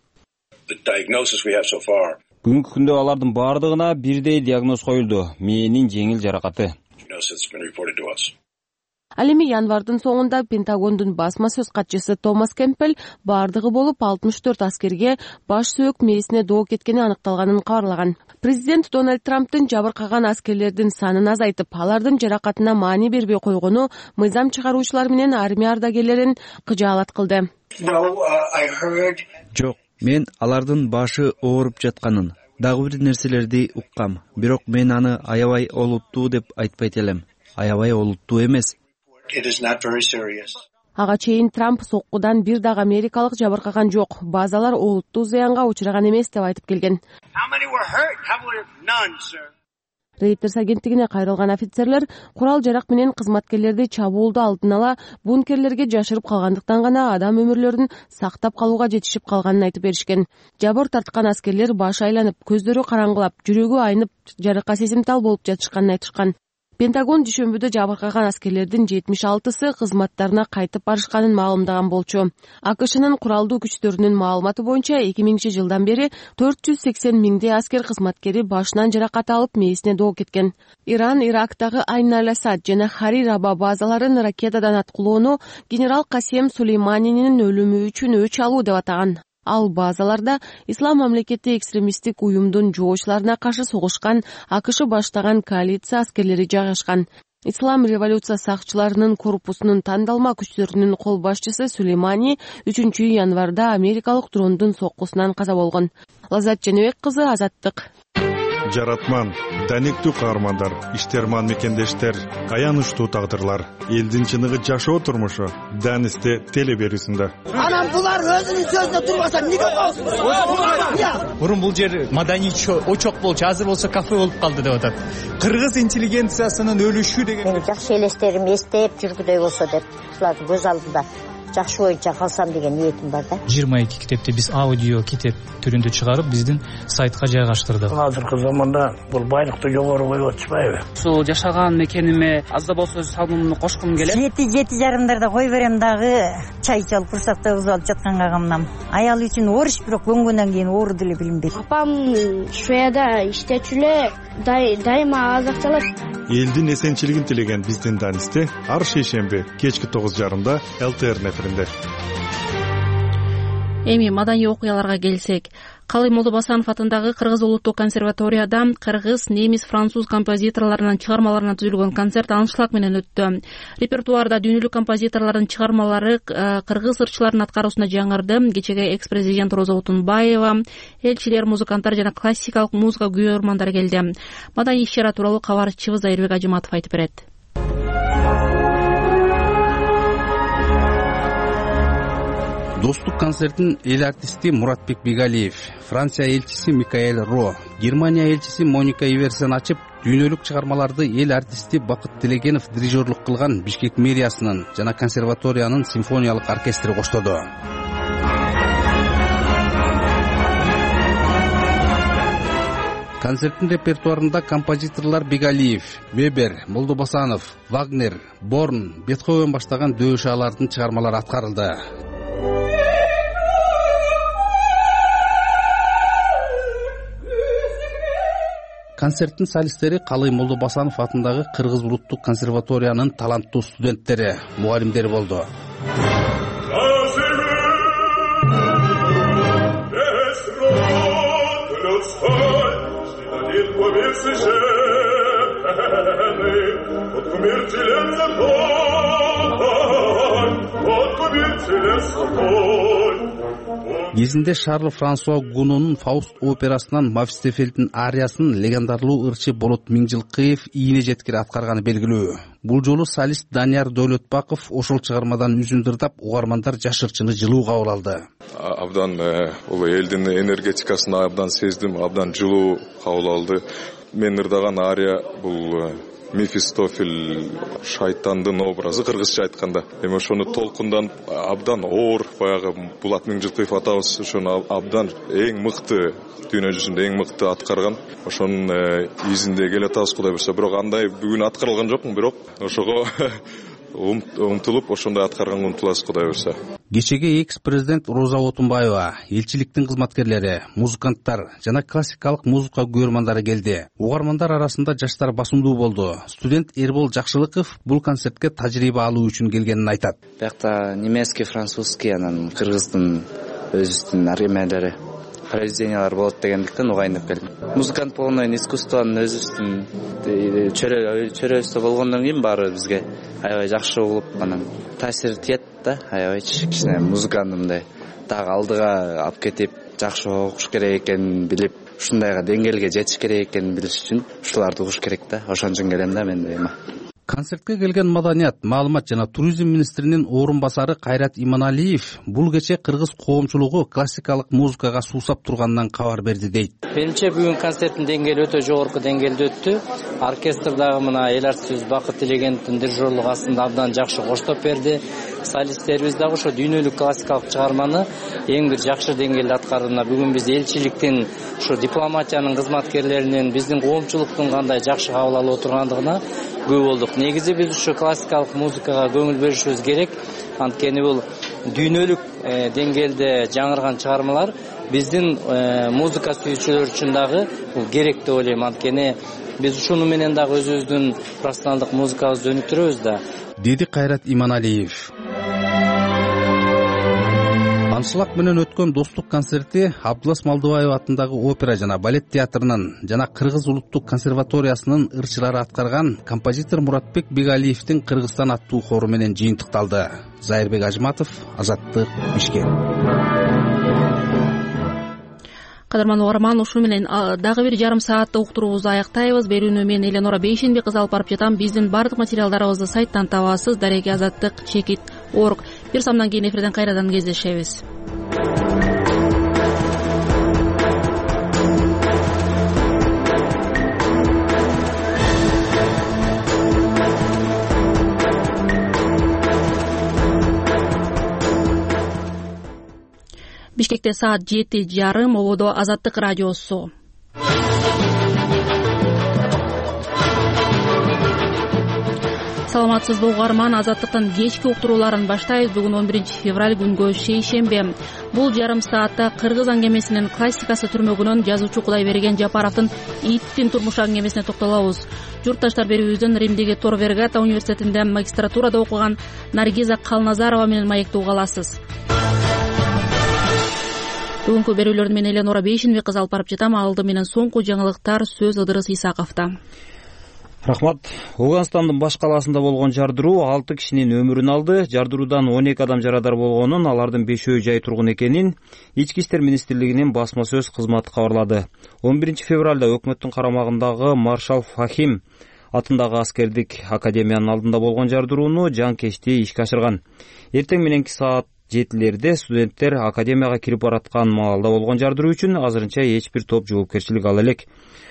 [SPEAKER 17] Бүгүнкү күндө алардын бардыгына бирдей диагноз коюлду. Мээнин жеңил жаракаты.
[SPEAKER 19] Ал эми январдын соңунда Пентагондун басма сөз катчысы Томас Кемпел бардыгы болуп 64 аскерге баш сөөк мээсине доо кеткени аныкталганын кабарлаган. Президент Дональд Трамптын жабыркаган аскерлердин санын азайтып, алардын жаракатына маани бербей койгону мыйзам чыгаруучулар менен армия ардагерлерин кыжаалат кылды.
[SPEAKER 18] Жок, мен алардын башы ооруп жатканын, дагы бир нерселерди уккам. Бирок мен аны аябай олуттуу деп айтпайт элем. Аябай олуттуу эмес.
[SPEAKER 19] Ага чейин Трамп соккудан бир дагы америкалык жабыркаган жок, базалар олуттуу зыянга учураган эмес деп айтып келген. Reuters агенттигине кайрылган офицерлер курал жарак менен кызматкерлерди чабуулду алдын ала бункерлерге жашырып калгандыктан гана адам өмүрлөрүн сактап калууга жетишип калганын айтып беришкен. Жабыр тарткан аскерлер башы айланып, көздөрү караңгылап, жүрөгү айнып, жарыкка сезимтал болуп жатышканын айтышкан. Пентагон дүйшөмбүдө жабыркаган аскерлердин 76сы кызматтарына кайтып барышканын маалымдаган болчу. АКШнын куралдуу күчтөрүнүн маалыматы боюнча 2000-жылдан бери 480 миңдей аскер кызматкери башынан жаракат алып мээсине доо кеткен. Иран Ирактагы Айн Аль-Асад жана Хари Раба базаларын ракетадан аткылоону генерал Касем Сулейманинин өлүмү үчүн өч алуу деп атаган. Ал базаларда Ислам мамлекети экстремисттик уюмдун жоочуларына каршы согушкан АКШ баштаган коалиция аскерлери жайгашкан. Ислам революция сакчыларынын корпусунун тандалма күчтөрүнүн кол башчысы Сулеймани 3 январда америкалык дрондун соккусунан каза болгон. Лазат Женебек кызы, Азаттык.
[SPEAKER 20] Жаратман, данектүү каармандар, иштерман мекендештер, аянычтуу тагдырлар, элдин чыныгы жашоо турмушу Данисте телеберүүсүндө.
[SPEAKER 21] Анан булар өзүнүн сөзүнө турбаса эмнеге коосуң?
[SPEAKER 22] Мурун бул жер маданий очок болчу, азыр болсо кафе болуп калды деп атат. Кыргыз интеллигенциясынын өлүшү деген
[SPEAKER 23] жакшы элестерим эстеп жүргүдөй болсо деп ушулардын көз алдында жакшы боюнча калсам деген ниетим бар да.
[SPEAKER 22] 22 китепти биз аудио китеп түрүндө чыгарып биздин сайтка жайгаштырдык.
[SPEAKER 21] Азыркы заманда бул байлыкты жогору коюп атышпайбы?
[SPEAKER 24] Ушул жашаган мекениме аз да болсо салымымды кошкум келет.
[SPEAKER 23] 7:30 кой берем дагы чай чалып курсакта уз алып жатканга камнам. Аял үчүн ориш бирок көнгөндөн кийин ооруду эле билинбейт.
[SPEAKER 25] Апам Шведияда иштечү эле дайыма азак чалат.
[SPEAKER 20] Элдин эсенчилигин тилеген биздин Данисте ар шейшемби кечки 9:30 ЛТР неферинде.
[SPEAKER 1] Эми маданий окуяларга келсек, Калый Молдобасанов атындагы Кыргыз улуттук консерваторияда кыргыз, немис, француз композиторлорунун чыгармаларына түзүлгөн концерт аншлаг менен өттү. Репертуарда дүйнөлүк композиторлордун чыгармалары кыргыз ырчыларынын аткаруусунда жаңырды. Кечеге экс-президент Роза Отунбаева, элчилер, музыканттар жана классикалык музыка күйөрмандары келди. Маданий иш-чара тууралуу кабарчыбыз Айырбек Ажыматов айтып берет.
[SPEAKER 26] Достук концертин эл артисти Муратбек Бигалиев, Франция элчиси Микаэль Ро, Германия элчиси Моника Иверсен ачып, дүйнөлүк чыгармаларды эл артисти Бакыт Тилегенов дирижерлук кылган Бишкек мэриясынын жана консерваториянын симфониялык оркестри коштоду. Концерттин репертуарында композиторлор Бигалиев, Вебер, Молдобасанов, Вагнер, Борн, Бетховен баштаган дөшалардын чыгармалары аткарылды. Концерттин солисттери Калый Молдобасанов атындагы Кыргыз улуттук консерваториянын таланттуу студенттери, мугалимдери болду. Кезинде Шарль Франсуа Гунонун Фауст операсынан Мефистофелдин ариясын легендарлуу ырчы Болот Миңжилкыев ийине жеткире аткарганы белгилүү. Бул жолу солист Данияр Дойлотбаков ошол чыгармадан үзүндүр тап, угармандар жаш ырчыны жылуу кабыл алды.
[SPEAKER 4] Абдан бул элдин энергетикасын абдан сездим, абдан жылуу кабыл алды. Мен ырдаган ария бул Мефистофел шайтандын образы кыргызча айтканда. Эми ошону толкундан абдан оор, баягы Болот Миңжилкыев атабыз ошону абдан эң мыкты, дүйнө жүзүндө эң мыкты аткарган. Ошонун изинде келатабыз Кудай буйрса. Бирок андай бүгүн аткарылган жокмун, бирок ошого умтулуп ошондой аткарганга умтулабыз Кудай буйрса.
[SPEAKER 26] Кечеге экс-президент Роза Отунбаева, элчиликтин кызматкерлери, музыканттар жана классикалык музыка күйөрмандары келди. Угармандар арасында жаштар басымдуу болду. Студент Эрбол Жакшылыков бул концертке тажрыйба алуу үчүн келгенин айтат.
[SPEAKER 24] Биякта немецкий, французский, анан кыргыздын өзүбүздүн аргемелери, произведениялар болот дегендиктен угайын деп келдим. Музыкант болгондон искусствонун өзүбүздүн чөрөсү болгондон кийин баары бизге аябай жакшы угулуп, анан таасир тиет да, аябай кичине музыканымды дагы алдыга алып кетип, жакшы окуш керек экенин билип, ушундайга деңгээлге жетиш керек экенин билиш үчүн ушуларды угуш керек да. Ошон үчүн келем да мен дейм.
[SPEAKER 26] Концертке келген маданият, маалымат жана туризм министринин орун басары Кайрат Иманалиев бул кече кыргыз коомчулугу классикалык музыкага суусап турганынан кабар берди дейт.
[SPEAKER 24] Менимче бүгүн концерттин деңгээли өтө жогорку деңгээлде өттү. Оркестрдагы мына эл артисибиз Бакыт Тилегеновдун дирижерлугу астында абдан жакшы коштоп берди. Солисттерибиз дагы ошо дүйнөлүк классикалык чыгарманы эң бир жакшы деңгээлде аткарганда бүгүн биз элчиликтин, ошо дипломатиянын кызматкерлеринин, биздин коомчулуктун кандай жакшы кабыл алып отургандыгына күбө болдук. Негизи биз ушу классикалык музыкага көңүл беришибиз керек. Анткени бул дүйнөлүк деңгээлде жаңырган чыгармалар биздин музыка сүйүүчүлөр үчүн дагы бул керек деп ойлойм. Анткени биз ушуну менен дагы өзүбүздүн профессионалдык музыкабызды өнүктүрөбүз да.
[SPEAKER 26] Деди Кайрат Иманалиев. аншлаг менен өткөн достук концерти Абдулас Малдыбаев атындагы опера жана балет театрынын жана Кыргыз улуттук консерваториясынын ырчылары аткарган композитор Муратбек Бигалиевдин Кыргызстан аттуу хору менен жыйынтыкталды. Зайырбек Ажматов, Азаттык, Бишкек.
[SPEAKER 1] Кадырман угарман, ушу менен дагы бир жарым саатта уктуруубузду аяктайбыз. Берүүнү мен Эленора Бейшенбек кызы алып барып жатам. Биздин бардык материалдарыбызды сайттан табасыз. Дареги Азаттык _org. Бир самдан кийин эфирден кайрадан кездешебиз. Бишкекте саат 7:30, ободо Азаттык радиосу. Саламатсызбы угарман, Азаттыктын кечки уктурууларын баштайбыз. Бүгүн 11 февраль күнгө шейшембе. Бул жарым саатта Кыргыз аңгемесинин классикасы түрмөгүнөн жазуучу Кудайберген Жапаровдун Иттин турмуш аңгемесине токтолобуз. Журтташтар берүүбүздөн Римдеги Тор Вергата университетинде магистратурада окуган Наргиза Калназарова менен маектеп аласыз. Бүгүнкү берүүлөрдү мен Эленора Бейшенбек кызы алып барып жатам. Алды менен соңку жаңылыктар сөз Ыдырыс Исаковдо.
[SPEAKER 17] Рахмат. Ауганстандын баш калаасында болгон жардыруу 6 кишинин өмүрүн алды. Жардыруудан 12 адам жарадар болгонун, алардын 5-өө жай тургун экенин Ички иштер министрлигинин басма сөз кызматы кабарлады. 11 февралда өкмөттүн карамагындагы Маршал Фахим атындагы аскердик академиянын алдында болгон жардырууну жанкечти ишке ашырган. Эртең мененки саат 7-лерде студенттер академияга кирип бараткан маалда болгон жардыруу үчүн азырынча эч бир топ жоопкерчилик ала элек.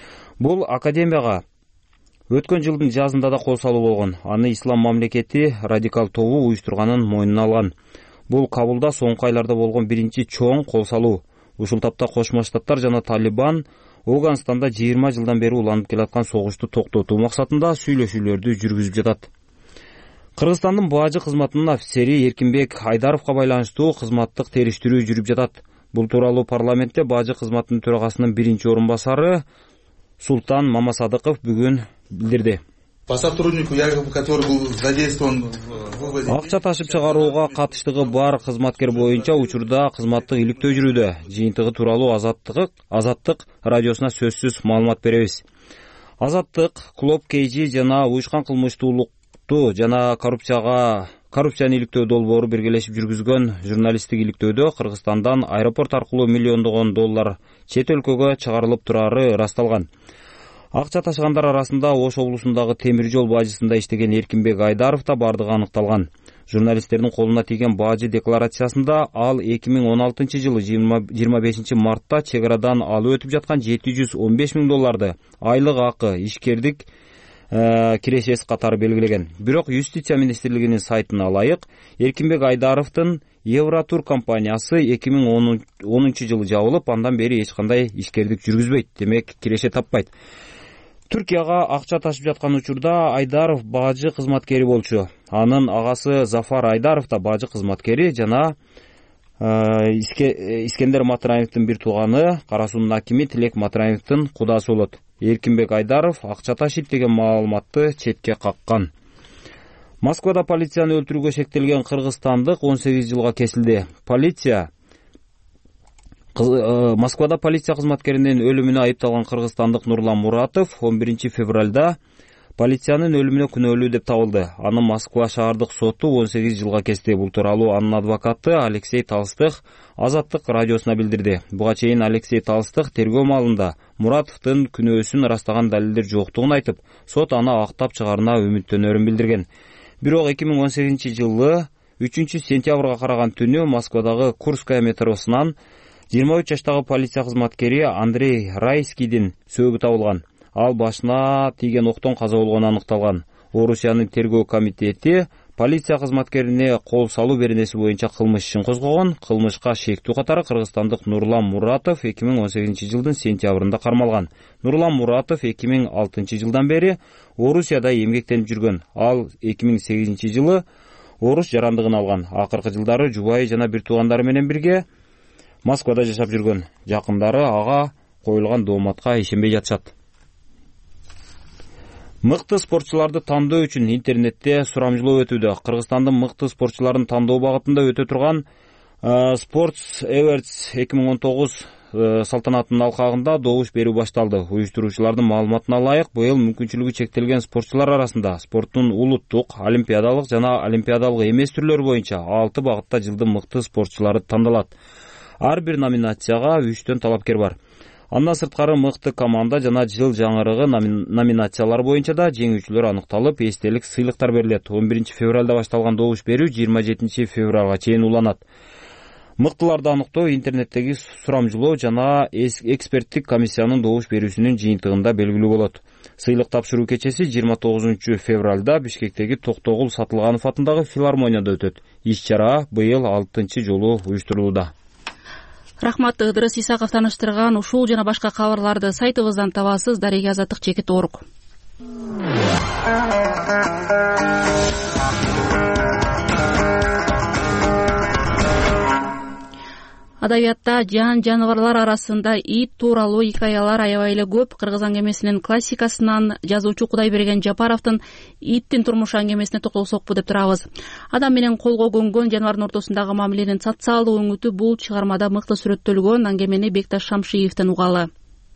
[SPEAKER 17] Бул академияга өткөн жылдын жазында да кол салуу болгон. Аны Ислам мамлекети радикал тобу уюштурганын мойнуна алган. Бул Кабулда соңку айларда болгон биринчи чоң кол салуу. Ушул тапта Кошмо Штаттар жана Талибан Ауганстанда 20 жылдан бери уланып келаткан согушту токтотуу максатында сүйлөшүүлөрдү жүргүзүп жатат. Кыргызстандын бажы кызматынын офицери Эркинбек Айдаровго байланыштуу кызматтык териштирүү жүрүп жатат. Бул тууралуу парламентте бажы кызматынын төрагасынын биринчи орун басары Султан Мамасадыков бүгүн билдирди.
[SPEAKER 5] По сотруднику, который был задействован в вывозе.
[SPEAKER 17] Акча ташып чыгарууга катыштыгы бар кызматкер боюнча учурда кызматтык иликтөө жүрүүдө. Жыйынтыгы тууралуу Азаттык радиосуна сөзсүз маалымат беребиз. Азаттык, Клоп Кейжи жана уюшкан кылмыштуулукту жана коррупцияны иликтөө долбоору биргелешип жүргүзгөн журналисттик иликтөөдө Кыргызстандан аэропорт аркылуу миллиондогон доллар чет өлкөгө чыгарылып турары ырасталган. Акча ташыгандар арасында Ош облусундагы темир жол бажысында иштеген Эркинбек Айдаров да бардыгы аныкталган. Журналисттердин колуна тийген бажы декларациясында ал 2016 жылы 25 мартта чек арадан алып өтүп жаткан 715 миң долларды айлык акы, ишкердик кирешеси катары белгилеген. Бирок Юстиция министрлигинин сайтына ылайык, Эркинбек Айдаровдун Евротур компаниясы 2010 жылы жабылып, андан бери эч кандай ишкердик жүргүзбөйт, демек киреше таппайт. Түркияга акча ташып жаткан учурда Айдаров бажы кызматкери болчу. Анын агасы Зафар Айдаров да бажы кызматкери жана Искендер Матраевдин бир тууганы Кара суунун акими Тилек Матраевдин кудасы болот. Эркинбек Айдаров акча ташыйт деген маалыматты четке каккан. Москвада полицияны өлтүрүүгө шектелген кыргызстандык 18 жылга кесилди. Москвада полиция кызматкеринин өлүмүнө айыпталган кыргызстандык Нурлан Муратов 11 февралда полициянын өлүмүнө күнөөлүү деп табылды. Аны Москва шаардык соту 18 жылга кести. Бул тууралуу анын адвокаты Алексей Толстых Азаттык радиосуна билдирди. Буга чейин Алексей Толстых тергөө маалында Муратовдун күнөөсүн ырастаган далилдер жоктугун айтып, сот аны актап чыгарына үмүттөнөрүн билдирген. Бирок 2018 жылы 3 сентябрга караган түнү Москвадагы Курская метросунан 23 жаштагы полиция кызматкери Андрей Райскийдин сөөгү табылган. Ал башына тийген октон каза болгону аныкталган. Орусиянын тергөө комитети полиция кызматкерине кол салуу беренеси боюнча кылмыш ишин козгогон. Кылмышка шектүү катары кыргызстандык Нурлан Муратов 2018 жылдын сентябрында кармалган. Нурлан Муратов 2006 жылдан бери Орусияда эмгектенип жүргөн. Ал 2008 жылы орус жарандыгын алган. Акыркы жылдары жубайы жана бир туугандары менен бирге Москвада жашап жүргөн. Жакындары ага коюлган дооматка ишенбей жатышат. Мыкты спортчуларды тандоо үчүн интернетте сурамжылоо өтүүдө. Кыргызстандын мыкты спортчуларын тандоо багытында өтө турган Sports Awards 2019 салтанатынын алкагында добуш берүү башталды. Уюштуруучулардын маалыматына ылайык, быйыл мүмкүнчүлүгү чектелген спортчулар арасында спорттун улуттук, олимпиадалык жана олимпиадалык эмес түрлөрү боюнча 6 багытта жылдын мыкты спортчулары тандалат. Ар бир номинацияга 3төн талапкер бар. Андан сырткары мыкты команда жана жыл жаңырыгы номинациялары боюнча да жеңүүчүлөр аныкталып, эстелик сыйлыктар берилет. 11 февралда башталган добуш берүү 27 февралга чейин уланат. Мыктыларды аныктоо интернеттеги сурамжылоо жана эксперттик комиссиянын добуш берүүсүнүн жыйынтыгында белгилүү болот. Сыйлык тапшыруу кечеси 29 февралда Бишкектеги Токтогул Сатылганов атындагы филармонияда өтөт. Иш-чара быйыл 6 жолу уюштурулууда.
[SPEAKER 1] Рахмат, Ыдырыс Исаков таныштырган ушул жана башка кабарларды сайтыбыздан табасыз. Дарега Азаттык, Чекит Орук. Адабиятта жаныбарлар арасында ит тууралуу хикаялар аябай эле көп. Кыргыз аңгемесинин классикасынан жазуучу Кудайберген Жапаровдун иттин турмушу аңгемесине токтолсокпу деп турабыз. Адам менен колго көнгөн жаныбардын ортосундагы мамиленин социалдык өңүтү бул чыгармада мыкты сүрөттөлгөн. Аңгемени Бекташ Шамшиевден угалы.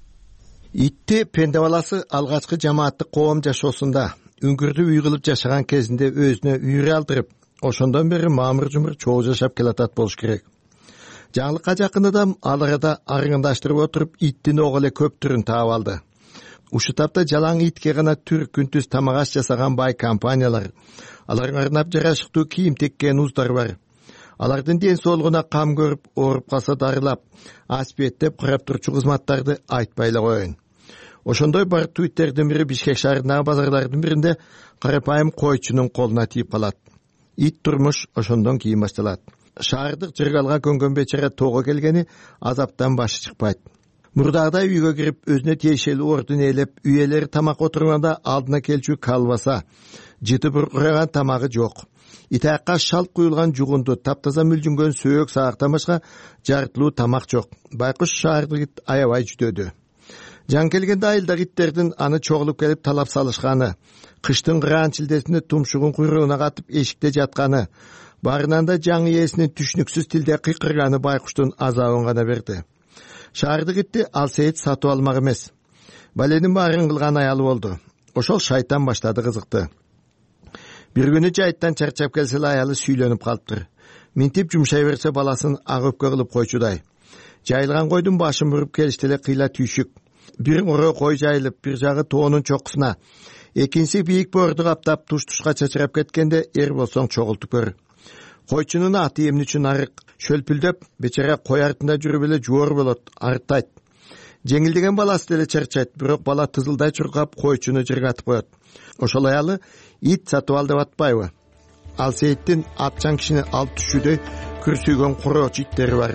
[SPEAKER 6] Итти пенде баласы алгачкы жамааттык коом жашоосунда үңгүрдү үй кылып жашаган кезинде өзүнө үйрө алдырып, ошондон бери мамыр-жумур чогуу жашап келатат болуш керек. Жаңылыкка жакында ал арада арыңдаштырып отуруп иттин ого эле көп түрүн таап алды. Ушу тапта жалаң итке гана түр күнтүз тамак аш жасаган бай компаниялар, алардын арнап жарашыктуу кийим теккен уздар бар. Алардын ден соолугуна кам көрүп, ооруп калса дарылап, аспиеттеп карап турчу кызматтарды айтпай эле коеюн. Ошондой бар туиттердин бири Бишкек шаарындагы базарлардын биринде карапайым койчунун колуна тийип калат. Ит турмуш ошондон кийин башталат. Шаардык жыргалга көнгөн бечара тоого келгени азаптан башы чыкпайт. Мурдагыдай үйгө кирип, өзүнө тиешелүү ордун ээлеп, үйелери тамак отурганда алдына келчү калбаса, жытып уркураган тамагы жок. Итаакка шалт куюлган жугунду, таптаза мүлжүнгөн сөөк саактан башка жартылуу тамак жок. Байкуш шаардык ит аябай жүдөдү. Жан келгенде айылдак иттердин аны чогулуп келип талап салышканы, кыштын кыраан чилдесинде тумшугун куйругуна катып эшикте жатканы, барынан да жаңы ээсинин түшүнүксүз тилде кыйкырганы байкуштун азабын гана берди. Шаардык итти Алсейит сатып алмак эмес. Баленин баарын кылган аялы болду. Ошол шайтан баштады кызыкты. Бир күнү жайыттан чарчап келсе аялы сүйлөнүп калыптыр. Минтип жумшай берсе баласын ак өпкө кылып койчудай. Жайылган койдун башын буруп келишти эле кыйла түйшүк. Бир оро кой жайылып, бир жагы тоонун чокусуна, экинчиси бийик боорду каптап туш-тушка чачырап кеткенде эр болсоң чогултуп көр. Койчунун аты эмне үчүн арык? Шөлпүлдөп, бечара кой артында жүрүп эле жоор болот, арыктайт. Жеңилдеген баласы деле чарчайт, бирок бала тызылдай чуркап койчуну жыргатып коет. Ошол аялы ит сатып ал деп атпайбы? Алсейиттин атчан кишини алып түшүүдөй күрсүйгөн курооч иттери бар.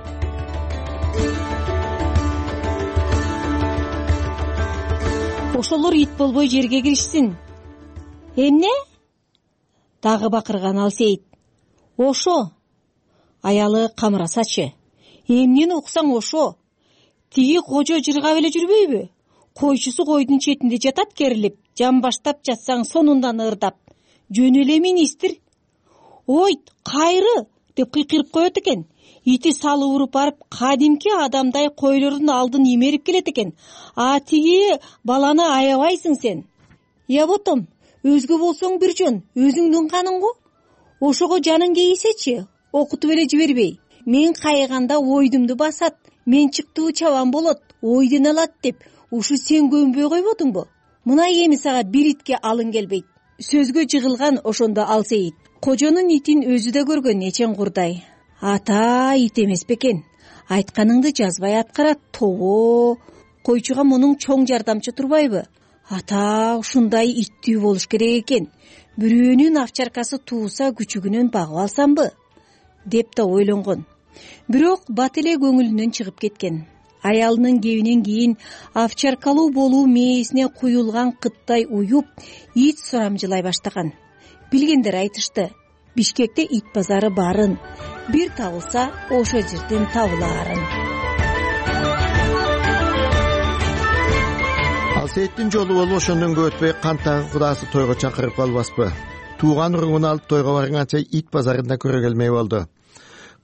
[SPEAKER 7] Ошолор ит болбой жерге киришсин. Эмне? Дагы бакырган Алсейит. Ошо. Аялы камырасачы. Эмнени уксаң ошо. Тиги кожо жыргап эле жүрбөйбү? Койчусу койдун четинде жатат керилип, жамбаштап жатсаң сонундан ырдап. Жөн эле министр. Ой, кайры деп кыйкырып коет экен. Ити салып уруп барып, кадимки адамдай койлордун алдын имерип келет экен. А тиги баланы аябайсың сен. Я ботом, өзгө болсоң бир жөн, өзүңдүн каның го. Ошого жаның кейсечи, окутуп эле жибербей. Мен кайганда ойдумду басат, мен чыктуу чабан болот, ойдун алат деп, ушу сен көнбөй койбодуңбу? Мына эми сага бир итке алың келбейт. Сөзгө жыгылган ошондо Алсейит. Кожонун итин өзү да көргөн эчен курдай. Ата ит эмес бекен. Айтканыңды жазбай аткарат. Тобо, койчуга мунуң чоң жардамчы турбайбы? Ата ушундай иттүү болуш керек экен. Бирөөнүн овчаркасы тууса күчүгүнөн багып алсамбы? Деп да ойлонгон. Бирок бат эле көңүлүнөн чыгып кеткен. Аялынын кебинен кийин овчаркалуу болуу мээсине куюлган кыттай уюп, ит сурамжылай баштаган. Билгендер айтышты, Бишкекте ит базары барын, бир табылса ошо жерден табылаарын.
[SPEAKER 6] Алсейиттин жолу болуп ошондон көп өтпөй кантагы кудасы тойго чакырып калбаспы? Тууган уруңун алып тойго барганча ит базарында көрө келмей болду.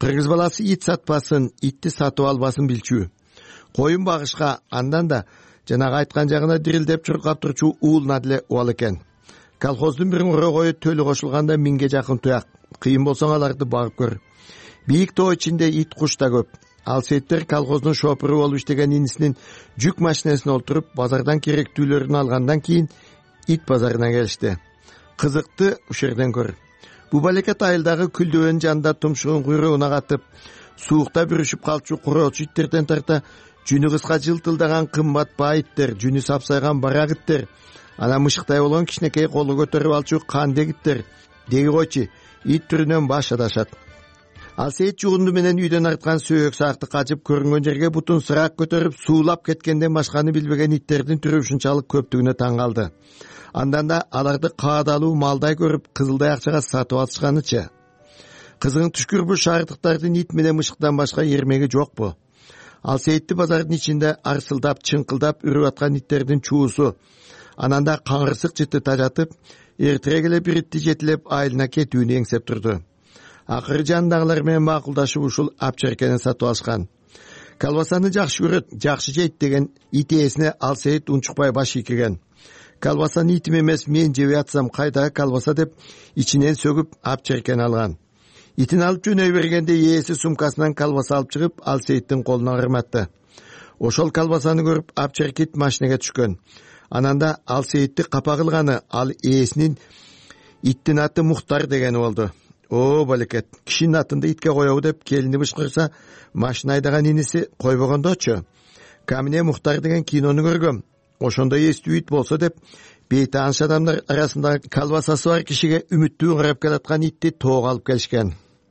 [SPEAKER 6] кыргыз баласы ит сатпасын, итти сатып албасын билчү. Коюн багышка андан да жанагы айткан жагына дирилдеп чуркап турчу уулуна деле убал экен. Колхоздун бир рогою төлү кошулганда 1000ге жакын туяк. Кыйын болсоң аларды багып көр. Бийик тоо ичинде ит куш да көп. Алсейиттер колхоздун шопуру болуп иштеген инисинин жүк машинесине олтуруп базардан керектүүлөрүн алгандан кийин ит базарына келишти. Кызыкты ушерден көр. Бу балекет айылдагы күлдөөнүн жанында тумшугун куйругуна катып, суукта бүрүшүп калчу куроочу иттерден тарта жүнү кыска жылтылдаган кымбат баа иттер, жүнү сапсайган барак иттер, анан мышыктай болгон кичинекей колу көтөрүп алчу кандек иттер деги койчу ит түрүнөн баш адашат. Алсейит жугунду менен үйдөн арткан сөөк саакты качып көрүнгөн жерге бутун сыраак көтөрүп суулап кеткенден башканы билбеген иттердин түрү ушунчалык көптүгүнө таң калды. Андан да аларды каадалуу малдай көрүп кызылдай акчага сатып алышканычы. Кызыгың түшкүр бул шаардыктардын ит менен мышыктан башка эрмеги жокпу? Алсейитти базардын ичинде арсылдап, чыңкылдап үрүп аткан иттердин чуусу, анан да каңырсык жыты тажатып, эртерээк эле бир итти жетилеп айылына кетүүнү эңсеп турду. Акыры жанындагылар менен макулдашып ушул апчеркени сатып алышкан. Колбасаны жакшы көрөт, жакшы жейт деген ит ээсине Алсейит унчукпай баш ийкирген. Колбасаны итим эмес, мен жебей атсам кайдагы колбаса деп ичинен сөгүп апчеркени алган. Итин алып жөнөй бергенде ээси сумкасынан колбаса алып чыгып Алсейиттин колуна кырматты. Ошол колбасаны көрүп апчеркит машинеге түшкөн. Анан да Алсейитти капа кылганы ал ээсинин иттин аты Мухтар дегени болду. О, балекет, кишинин атында итке коебу деп келини бышкырса, машина айдаган иниси койбогондочу. Камине Мухтар деген кинону көргөм. Ошондой эстүү ит болсо деп бейти анш адамдар арасында колбасасы бар кишиге үмүттүү карап келаткан итти тоого алып келишкен.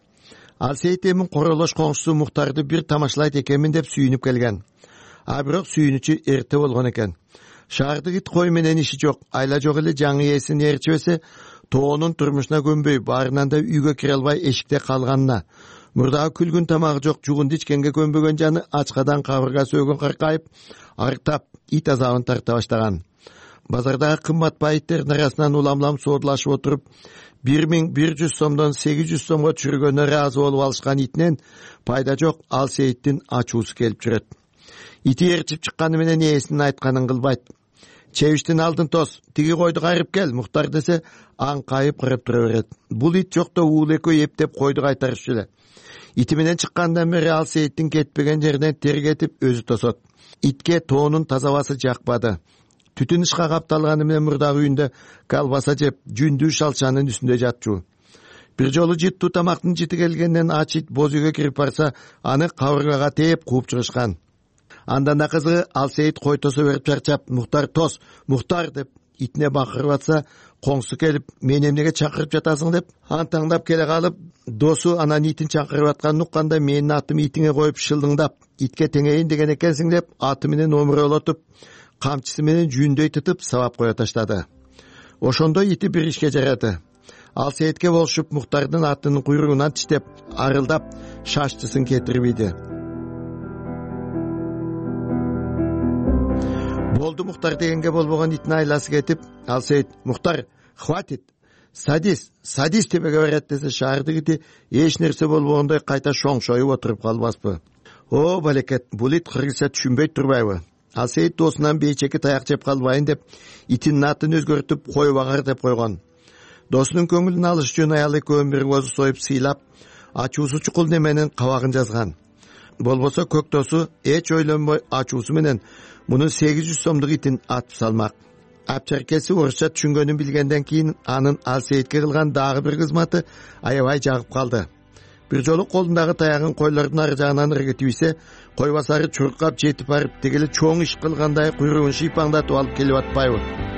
[SPEAKER 6] Алсейит эмин королош коңшусу Мухтарды бир тамашалайт экенмин деп сүйүнүп келген. А бирок сүйүнүчү эрте болгон экен. Шаардык ит кой менен иши жок, айла жок эле жаңы ээсин ээрчибесе, тоонун турмушуна көнбөй, баарынан да үйгө кире албай эшикте калганына, мурдагы күлгүн тамагы жок, жугунду ичкенге көнбөгөн жаны ачкадан кабырга сөөгөн каркайып, арыктап, ит азабын тарта баштаган. Базардагы кымбат баа иттердин арасынан улам-улам соодулашып отуруп, 1100 сомдон 800 сомго түшүргөнүнө ыраазы болуп алышкан итинен пайда жок, Алсейиттин ачуусу келип жүрөт. Ити ээрчип чыкканы менен ээсинин айтканын кылбайт. Чебиштин алдын тос, тиги койду кайрып кел, Мухтар десе, аңкайып карап тура берет. Бул ит жокто уул экөө эптеп койду кайтарышчу эле. Ити менен чыккандан бери Алсейиттин кетпеген жеринен тергетип өзү тосот. Итке тоонун тазабасы жакпады. Түтүн ышка капталганы менен мурдагы үйүндө колбаса жеп, жүндүү шалчанын үстүндө жатчу. Бир жолу жыттуу тамактын жыты келгенден ач ит боз үйгө кирип барса, аны кабыргага тээп кууп чыгышкан. Андан да кызыгы Алсейит кой тосо берип чарчап, Мухтар тос, Мухтар деп итине бакырып атса, коңсу келип, мен эмнеге чакырып жатасың деп антаңдап келе калып, досу анан итин чакырып атканын укканда менин атым итиңе коюп шылдыңдап, итке теңейин деген экенсиң деп аты менен омуролотуп, камчысы менен жүйүндөй тытып сабап кое таштады. Ошондой ити бир ишке жарады. Алсейитке болушуп Мухтардын атынын куйругунан тиштеп, арылдап, шашчысын кетирип ийди. Болду Мухтар дегенге болбогон итин айласы кетип, Алсейит, Мухтар, хватит, садись тебеге берет десе, шаардык ити эч нерсе болбогондой кайта шоңшоюп отуруп калбаспы. О, балекет, бул ит кыргызча түшүнбөйт турбайбы? Алсейит досунан бейчеки таяк жеп калбайын деп, итинин атын өзгөртүп, коюп агар деп койгон. Досунун көңүлүн алыш үчүн аял экөөнүн бир козу союп сыйлап, ачуусу чукул неменин кабагын жазган. Болбосо көк досу эч ойлонбой ачуусу менен мунун 800 сомдук итин атып салмак. Апчеркеси орусча түшүнгөнүн билгенден кийин анын Алсейитке кылган дагы бир кызматы аябай жагып калды. Бир жолу колундагы таягын койлордун ары жагынан ыргытып ийсе, кой басары чуркап жетип барып, тегеле чоң иш кылгандай куйругун шыйпаңдатып алып келип атпайбы?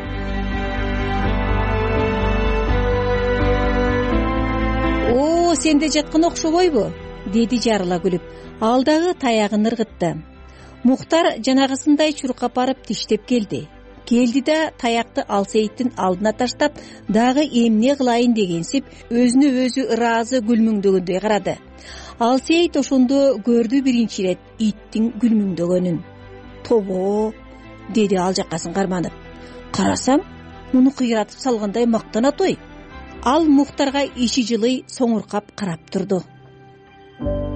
[SPEAKER 7] О, сенде жаткан окшобойбу? Деди жарыла күлүп. Алдагы таягын ыргытты. Мухтар жанагысындай чуркап барып тиштеп келди да таякты Алсейиттин алдына таштап, дагы эмне кылайын дегенсип, өзүнө өзү ыраазы күлмүңдөгөндөй карады. Алсейит ошондо көрдү биринчи ирет иттин күлмүңдөгөнүн. Тобо, деди ал жаккасын карманып. Карасам, муну кыйратып салгандай мактанат ой. Ал Мухтарга ичи жылый соңуркап карап турду.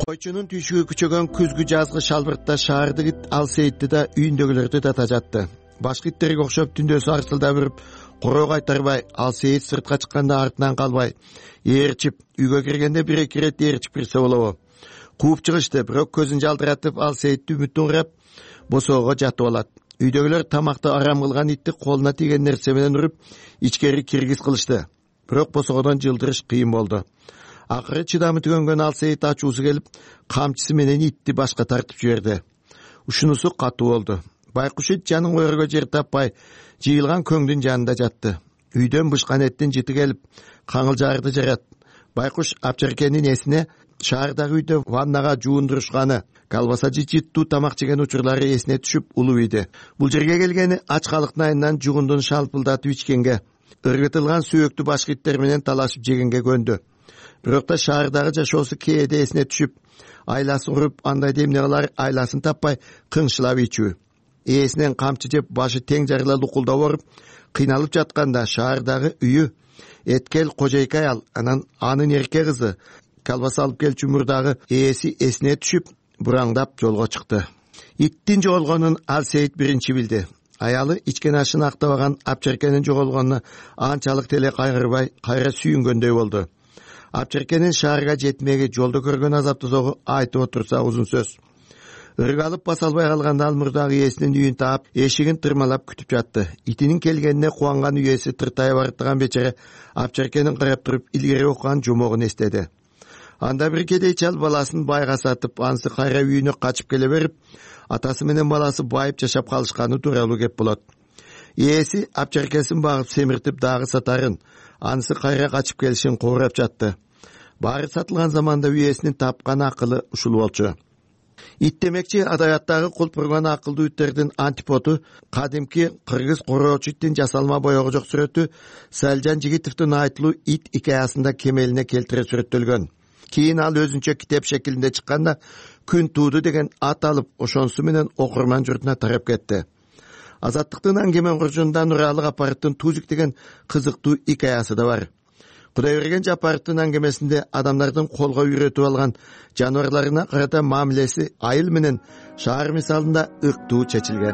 [SPEAKER 6] койчунун түйшүгү күчөгөн күзгү жазгы шалбыртта шаардык ит Алсейитти да үйүндөгүлөрдү да тажатты. Башка иттерге окшоп түндөсү арсылдап үрүп, короо кайтарбай, Алсейит сыртка чыкканда артынан калбай, ээрчип, үйгө киргенде бир-эки ирет ээрчип кирсе болобу. Кууп чыгышты, бирок көзүн жалтыратып Алсейитти үмүттүн урап, босоого жатып алат. Үйдөгүлөр тамакты арам кылган итти колуна тийген нерсе менен уруп, ичкери киргиз кылышты. Бирок босоодон жылдырыш кыйын болду. Акыры чыдамы түгөнгөн Алсейит ачуусу келип, камчысы менен итти башка тартып жиберди. Ушунусу катуу болду. Байкуш ит жанын коерго жер таппай, жыйылган көңдүн жанында жатты. Үйдөн бышкан эттин жыты келип, каңылжарды жарат. Байкуш Апчеркенин эсине шаардагы үйдө ваннага жуундурушканы, калбаса жыттуу тамак жеген учурлары эсине түшүп улубийди. Бул жерге келгени ач калыктын айынан жугундун шалпылдатып ичкенге, ыргытылган сүйөктү башка иттер менен талашып жегенге көндү. Бирок да шаардагы жашоосу кээде эсине түшүп, айласын уруп, андай демне кылар айласын таппай кыңшылап ичүү. Ээсинен камчы жеп, башы тең жарыла лукулдап оруп, кыйналып жатканда шаардагы үйү эткел кожойка аял, анан анын эрке кызы, калбаса алып келчү мурдагы ээси эсине түшүп, бураңдап жолго чыкты. Иттин жоголгонун Алсейит биринчи билди. Аялы ичкен ашын актабаган Апчеркенин жоголгонуна анчалык деле кайгырбай, кайра сүйүнгөндөй болду. Апчеркенин шаарга жетмеги жолдо көргөн азаптоозу айтып отурса узун сөз. Ырг алып баса албай калганда ал мурдагы ээсинин үйүн таап, эшигин тырмалап күтүп жатты. Итинин келгенине кубанган үйөсү тыртайып барыптаган бечере Апчеркенин карап туруп, илгери окуган жомогун эстеди. Анда бир кедей чал баласын байга сатып, анысы кайра үйүнө качып келе берип, атасы менен баласы байып жашап калышканы тууралуу кеп болот. Ээси Апчеркесин багып семиртип дагы сатарын, анысы кайра качып келишин коорап жатты. Баары сатылган заманда үйесинин тапкан акылы ушул болчу. Ит демекчи адабияттагы кулпурган акылдуу иттердин антиподу, кадимки кыргыз короочу иттин жасалма боёгу жок сүрөтү Салжан Жигитовдун айтылуу ит икаясында кемелине келтире сүрөттөлгөн. Кийин ал өзүнчө китеп шекилинде чыкканда Күн тууду деген ат алып, ошонусу менен окурман журтуна тарап кетти. Азаттыктын аңгеме куржунда Нуралык Апаровдун Тузик деген кызыктуу икаясы да бар. Кудайберген Жапаровдун аңгемесинде адамдардын колго үйрөтүп алган жаныбарларына карата мамилеси айыл менен шаар мисалында ыктуу чечилген.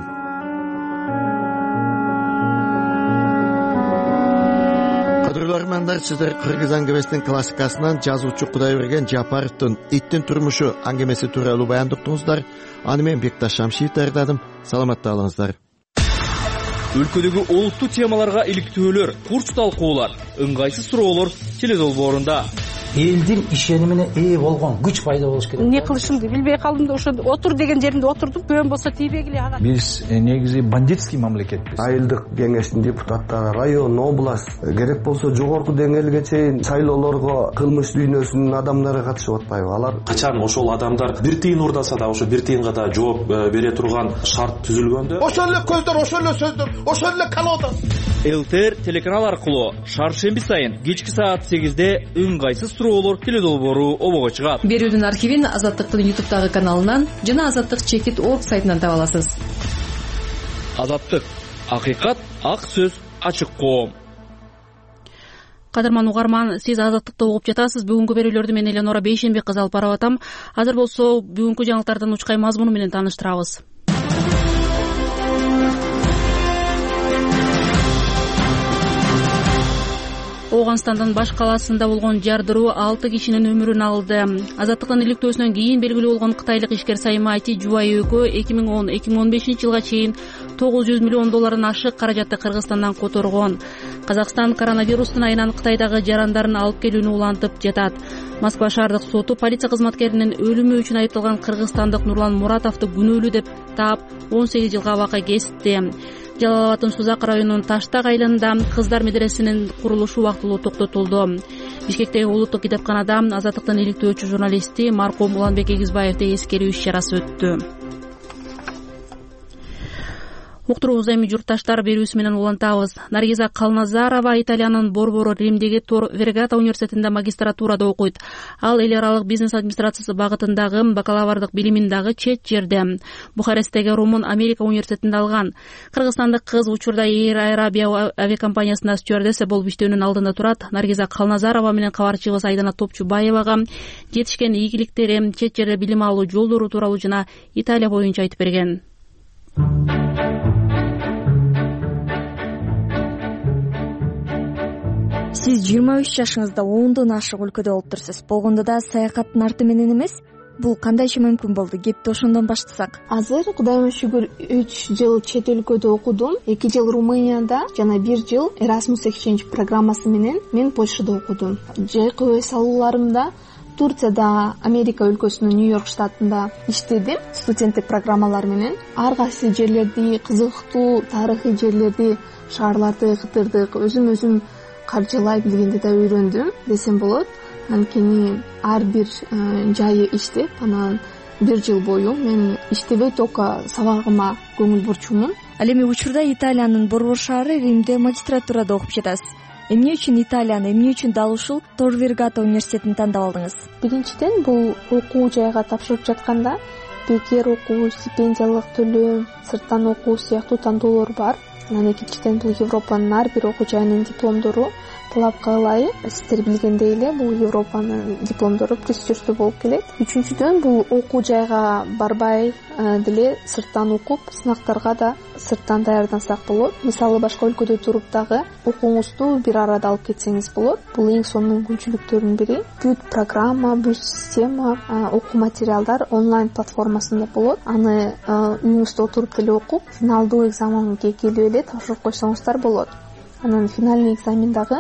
[SPEAKER 6] Кадырлуу армандар, сиздер кыргыз аңгемесинин классикасынан жазуучу Кудайберген Жапаровдун Иттин турмушу аңгемеси тууралуу баяндыктыңыздар. Аны мен Бекташ Шамшиев даярдадым. Саламатта болуңуздар.
[SPEAKER 2] Өлкөдөгү олуттуу темаларга иликтөөлөр, курч талкуулар, ыңгайсыз суроолор теледолбоорунда.
[SPEAKER 8] Элдин ишенимине ээ болгон күч пайда болуш керек.
[SPEAKER 9] Не кылышымды билбей калдым да ошо отур деген жеримде отурдум. Көн болсо тийбегиле ага.
[SPEAKER 8] Биз негизи бандитский мамлекетпиз.
[SPEAKER 10] Айылдык кеңештин депутаттары, район, область, керек болсо жогорку деңгээлге чейин шайлоолорго кылмыш дүйнөсүнүн адамдары катышып атпайбы? Алар
[SPEAKER 11] качан ошол адамдар бир тыйын урдаса да ошо бир тыйынга да жооп бере турган шарт түзүлгөндө,
[SPEAKER 21] ошол эле көздөр, ошол эле сөздөр, ошол эле колода.
[SPEAKER 2] ЛТР телеканал аркылуу шаршемби сайын кечки саат 8-де ыңгайсыз суроолор теледолбоору обого чыгат.
[SPEAKER 13] Берүүнүн архивин Азаттыктын YouTube каналынан жана Азаттык чекит орг сайтынан таба аласыз.
[SPEAKER 2] Азаттык, акыйкат, ак сөз, ачык коом.
[SPEAKER 1] Кадырман угарман, сиз Азаттыкты угуп жатасыз. Бүгүнкү берүүлөрдү мен Эленора Бейшенбек кызы алып барып атам. Азыр болсо бүгүнкү жаңылыктардын учкай мазмуну менен тааныштырабыз. Оганстандын баш калаасында болгон жардыруу 6 кишинин өмүрүн алды. Азаттыктын иликтөөсүнөн кийин белгилүү болгон кытайлык ишкер Саймати Жубайөкө 2010-2015 жылга чейин $900 миллион ашык каражатты Кыргызстандан которгон. Казакстан коронавирустун айынан Кытайдагы жарандарын алып келүүнү улантып жатат. Москва шаардык соту полиция кызматкеринин өлүмү үчүн айыпталган кыргызстандык Нурлан Муратовду күнөөлүү деп таап 18 жылга абакка кести. Жалал Абаддын Сузак районунун Таштак айылында кыздар медресесинин курулушу убактылуу токтотулду. Бишкектеги улуттук китепканада Азаттыктын иликтөөчү журналисти маркум Уланбек Эгизбаевди эскерүү иш-чарасы өттү. Уктуруубузду эми журтташтар берүүсү менен улантабыз. Наргиза Калназарова Италиянын Борбору Римдеги Тор Вергата университетинде магистратурада окуйт. Ал эл аралык бизнес администрациясы багытындагы бакалаврдык билимин дагы чет жерде Бухаресттеги Румун Америка университетинде алган. Кыргызстандык кыз учурда Air Arabia авиакомпаниясында стюардесса болуп иштөөнүн алдында турат. Наргиза Калназарова менен кабарчыбыз Айдана Топчубаевага жетишкен ийгиликтери, чет жерде билим алуу жолдору тууралуу жана Италия боюнча айтып берген.
[SPEAKER 3] Сиз 23 жашыңызда ондон ашык өлкөдө болуп турсуз. Болгондо да саякаттын арты менен эмес. Бул кандайча мүмкүн болду? Кепти ошондон баштасак.
[SPEAKER 12] Азыр Кудайыма шүгүр 3 жыл чет өлкөдө окудум. 2 жыл Румынияда жана 1 жыл Erasmus Exchange программасы менен мен Польшада окудум. Жайкы өз алууларымда Турцияда, Америка өлкөсүнүн Нью-Йорк штатында иштедим. Студенттик программалар менен ар кайсы жерлерди, кызыктуу тарыхый жерлерди, шаарларды кытырдык, өзүм каржылай билгенди да үйрөндүм десем болот. Анткени ар бир жайы иштеп, анан 1 жыл бою мен иштебей только сабагыма көңүл бурчумун.
[SPEAKER 3] Ал эми учурда Италиянын борбор шаары Римде магистратурада окуп жатасыз. Эмне үчүн Италияны, эмне үчүн дал ушул Тор Вергата университетин тандап алдыңыз?
[SPEAKER 12] Биринчиден, бул окуу жайга тапшырып жатканда бекер окуу, стипендиялык төлөм, сырттан окуу сыяктуу тандоолор бар. Анан экинчиден, бул Европанын ар бир окуу жайынын дипломдору талапка ылайык. Сиздер билгендей эле, бул Европанын дипломдору престиждүү болуп келет. Үчүнчүдөн, бул окуу жайга барбай деле сырттан окуп, сынактарга да сырттан даярдансак болот. Мисалы, башка өлкөдө туруп дагы окууңузду бир арада алып кетсеңиз болот. Бул эң сонун мүмкүнчүлүктөрдүн бири. Бүт программа, бүт система, окуу материалдар онлайн платформасында болот. Аны үйүңүздө отуруп деле окуп, финалдуу экзаменге келип эле тапшырып койсоңуздар болот. Анан финальный экзамен дагы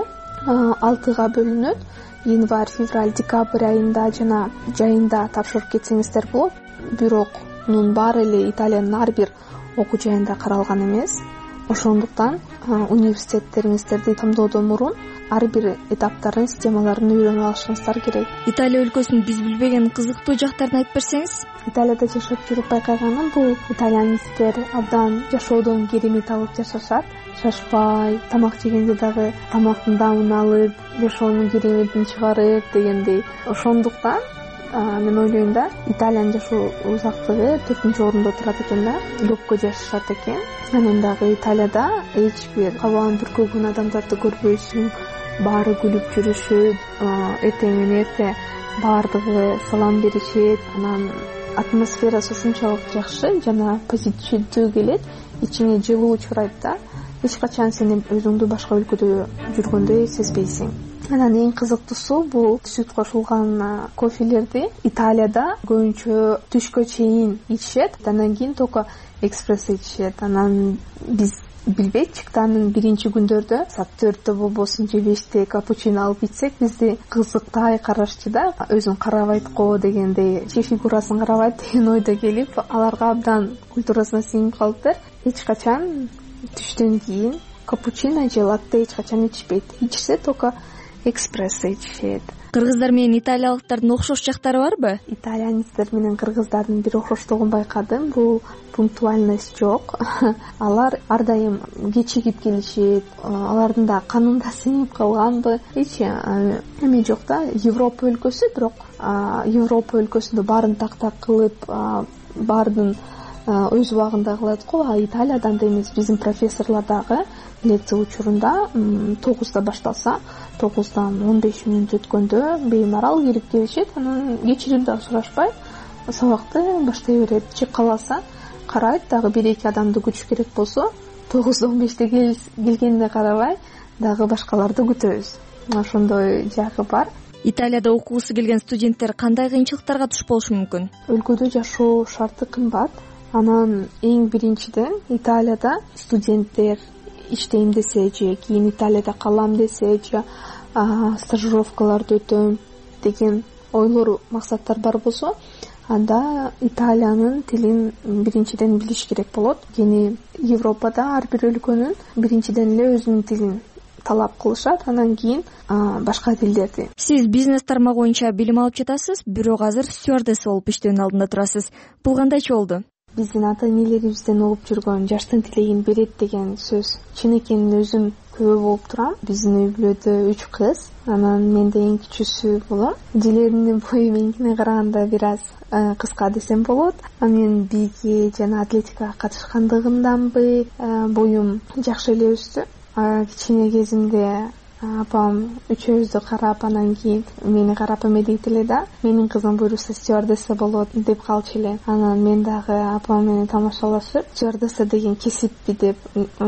[SPEAKER 12] 6га бөлүнөт. Январь, февраль, декабрь айында жана жайында тапшырып кетсеңиздер болот. Бирок мунун баары эле Италиянын ар бир окуу жайында каралган эмес. Ошондуктан университеттериңиздерди тандоодон мурун ар бир этаптарын, системаларын үйрөнүп алышыңыздар керек.
[SPEAKER 3] Италия өлкөсүнүн биз билбеген кызыктуу жактарын айтып берсеңиз?
[SPEAKER 12] Италияда жашап жүрүп байкаганым, бул итальянецтер абдан жашоодон керемет алып жашашат. Шашпай, тамак жегенде дагы тамактын дамын алып, жашоонун кереметин чыгарып дегендей. Ошондуктан мен ойлойм да, Италиянын жашоо узактыгы 4-орунда турат экен да, көпкө жашашат экен. Анан дагы Италияда эч бир кабан бүркөгөн адамдарды көрбөйсүң, баары күлүп жүрүшөт, эртең менен эрте баардыгы салам беришет. Анан атмосферасы ушунчалык жакшы жана позитивдүү келет, ичиңе жылуу чурайт да. Эч качан сен өзүңдү башка өлкөдө жүргөндөй сезбейсиң. Анан эң кызыктуусу, бул сүт кошулган кофелерди Италияда көбүнчө түшкө чейин ичишет, анан кийин только экспресс ичишет. Анан биз билбейчик да, анын биринчи күндөрдө саат 4-тө болбосун же 5-те капучино алып ичсек, бизди кызыктай карашчу да, өзүн карабайт го дегендей, че фигурасын карабайт деген ойдо келип, аларга абдан культурасына сиңип калыптыр. Эч качан түштөн кийин капучино же латте эч качан ичишпейт. Ичсе только экспрессо ичишет.
[SPEAKER 3] Кыргыздар менен италиялыктардын окшош жактары барбы?
[SPEAKER 12] Итальянецтер менен кыргыздардын бир окшоштугун байкадым. Бул пунктуальность жок. Алар ар дайым кечигип келишет. Алардын да канында сиңип калганбы? Эч эме жок да. Европа өлкөсү, бирок Европа өлкөсүндө баарын так-так кылып, баардын өз убагында кылат го. Италиядан да эмес, биздин профессорлор дагы лекция учурунда 9-да башталса, 9-дан 15 мүнөт өткөндө беймарал келип келишет. Анан кечирим да сурашпай сабакты баштай берет. Же кааласа карайт, дагы 1-2 адамды күтүш керек болсо 9-да 15-те келгенине карабай дагы башкаларды күтөбүз. Ошондой жагы бар.
[SPEAKER 3] Италияда окугусу келген студенттер кандай кыйынчылыктарга туш болушу мүмкүн?
[SPEAKER 12] Өлкөдө жашоо шарты кымбат. Анан эң биринчиден Италияда студенттер иштейм десе же кийин Италияда калам десе же стажировкаларды өтөм деген ойлор, максаттар бар болсо, анда Италиянын тилин биринчиден билиш керек болот. Кийин Европада ар бир өлкөнүн биринчиден эле өзүнүн тилин талап кылышат, анан кийин башка тилдерди.
[SPEAKER 3] Сиз бизнес тармагы боюнча билим алып жатасыз, бирок азыр стюардесса болуп иштөөнүн алдында турасыз. Бул кандайча болду?
[SPEAKER 12] биздин ата энелерибизден угуп жүргөн жаштын тилегин берет деген сөз чын экенин өзүм күбө болуп турам. Биздин үй бүлөдө 3 кыз, анан мен да эң кичүүсү болом. Эжелеримдин бою меникине караганда бир аз кыска десем болот. Мен бийге жана атлетикага катышкандыгымданбы боюм жакшы эле өстү. Кичине кезимде апам үчөөбүздү карап, анан кийин мени карап эме дейт эле да, менин кызым буюрса стюардесса болот деп калчу эле. Анан мен дагы апам менен тамашалашып, стюардесса деген кесиппи деп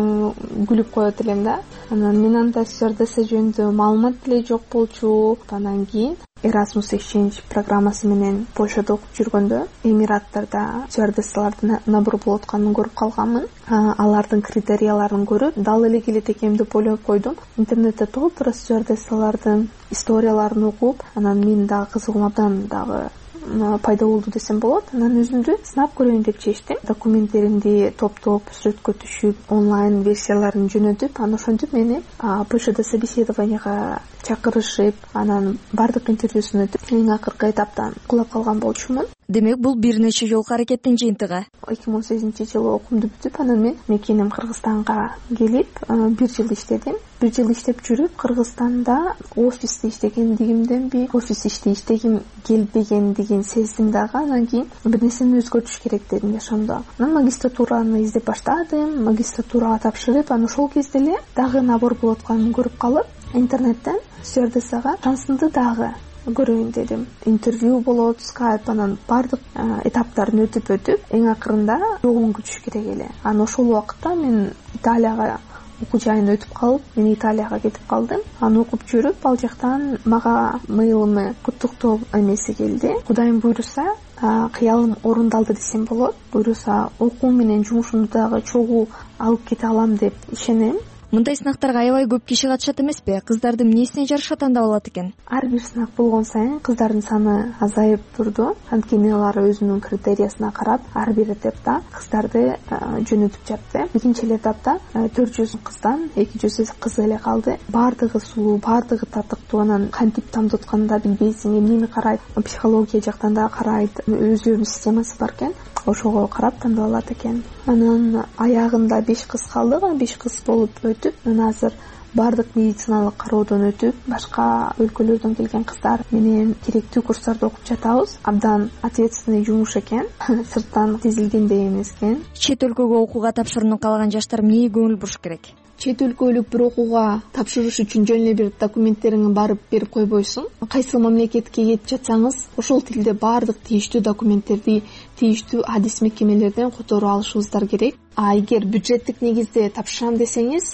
[SPEAKER 12] күлүп коет элем да. Анан мен анда стюардесса жөнүндө маалымат деле жок болчу. Анан кийин Erasmus Exchange программасы менен Польшада окуп жүргөндө Эмираттарда стюардессалардын набор болуп атканын көрүп калганмын. Алардын критерияларын көрүп, дал эле келет экенин деп ойлоп койдум. Интернетте толтура стюардессалардын историяларын окуп, анан мен дагы кызыгым абдан дагы пайда болду десем болот. Анан өзүмдү сынап көрөйүн деп чечтим. Документтеримди топтоп, сүрөткө түшүп, онлайн версияларын жөнөтүп, анан ошентип мени Польшада собеседованияга чакырышып, анан бардык интервьюсун өтүп, эң акыркы этаптан кулап калган болчумун.
[SPEAKER 3] Демек, бул бир нече жолку аракеттин жыйынтыгы.
[SPEAKER 12] 2018-жылы окуумду бүтүп, анан мен мекеним Кыргызстанга келип, 1 жыл иштедим. 1 жыл иштеп жүрүп, Кыргызстанда офисте иштегендигимденби, офис иште иштегим келбегендигин сездим дагы. Анан кийин бир нерсени өзгөртүш керек дедим жашоомдо. Анан магистратураны издеп баштадым, магистратурага тапшырып, анан ошол кезде эле дагы набор болуп атканын көрүп калып, интернеттен стюардессага шансымды дагы көрөйүн дедим. Интервью болот, скайп, анан бардык этаптарын өтүп эң акырында жолун күтүш керек эле. Анан ошол убакытта мен Италияга окуу жайын өтүп калып, мен Италияга кетип калдым. Аны окуп жүрүп, ал жактан мага мейлиме куттуктоо эмеси келди. Кудайым буйруса, кыялым орундалды десем болот. Буйруса, окуу менен жумушумду дагы чогуу алып кете алам деп ишенем.
[SPEAKER 3] Мындай сынактарга аябай көп киши катышат эмеспи? Кыздардын эмнесине жараша тандап алат экен?
[SPEAKER 12] Ар бир сынак болгон сайын кыздардын саны азайып турду. Анткени алар өзүнүн критериясына карап, ар бир этапта кыздарды жөнөтүп жатты. Экинчи этапта 400 кыздан 200 кыз эле калды. Бардыгы сулуу, бардыгы татыктуу. Анан кантип тамдотканын да билбейсиң, эмнени карайт, психология жактан да карайт, өзүнүн системасы бар экен. Ошого карап тандап алат экен. Анан аягында 5 кыз калды, 5 кыз болуп өтүп, анан азыр бардык медициналык кароодон өтүп, башка өлкөлөрдөн келген кыздар менен керектүү курстарды окуп жатабыз. Абдан ответственный жумуш экен, сырттан сезилгендей эмес экен.
[SPEAKER 3] Чет өлкөгө окууга тапшырууну каалаган жаштар эмнеге көңүл буруш керек?
[SPEAKER 12] Чет өлкөлүк бир окууга тапшырыш үчүн жөн эле бир документтериңди барып берип койбойсуң. Кайсы мамлекетке кетип жатсаңыз, ошол тилде бардык тийиштүү документтерди тийиштүү адис мекемелерден которуп алышыңыздар керек. Эгер бюджеттик негизде тапшырам десеңиз,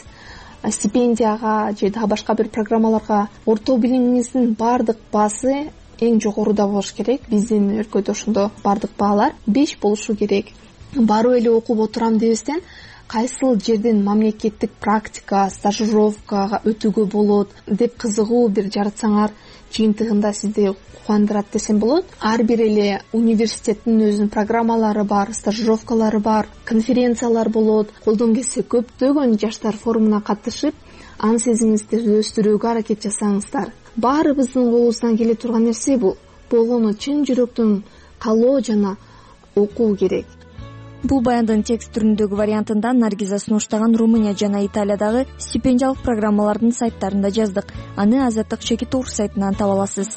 [SPEAKER 12] стипендияга же дагы башка бир программаларга орто билимиңиздин бардык баасы эң жогоруда болуш керек. Биздин өлкөдө ошондо бардык баалар 5 болушу керек. Барып эле окуп отурам дебестен, кайсыл жерден мамлекеттик практика, стажировкага өтүүгө болот деп кызыгуу бир жаратсаңар, жыйынтыгында сизди кубандырат десем болот. Ар бир эле университеттин өзүнүн программалары бар, стажировкалары бар, конференциялар болот. Колдон келсе көптөгөн жаштар форумуна катышып, ан сезимиңизди өстүрүүгө аракет жасаңыздар. Баарыбыздын колубуздан келе турган нерсе бул. Болгону чын жүрөктөн каалоо жана окуу керек.
[SPEAKER 3] Бул баяндын текст түрүндөгү вариантында Наргиза сунуштаган Румыния жана Италиядагы стипендиялык программалардын сайттарында жаздык. Аны Азаттык чекит тур сайтынан таба аласыз.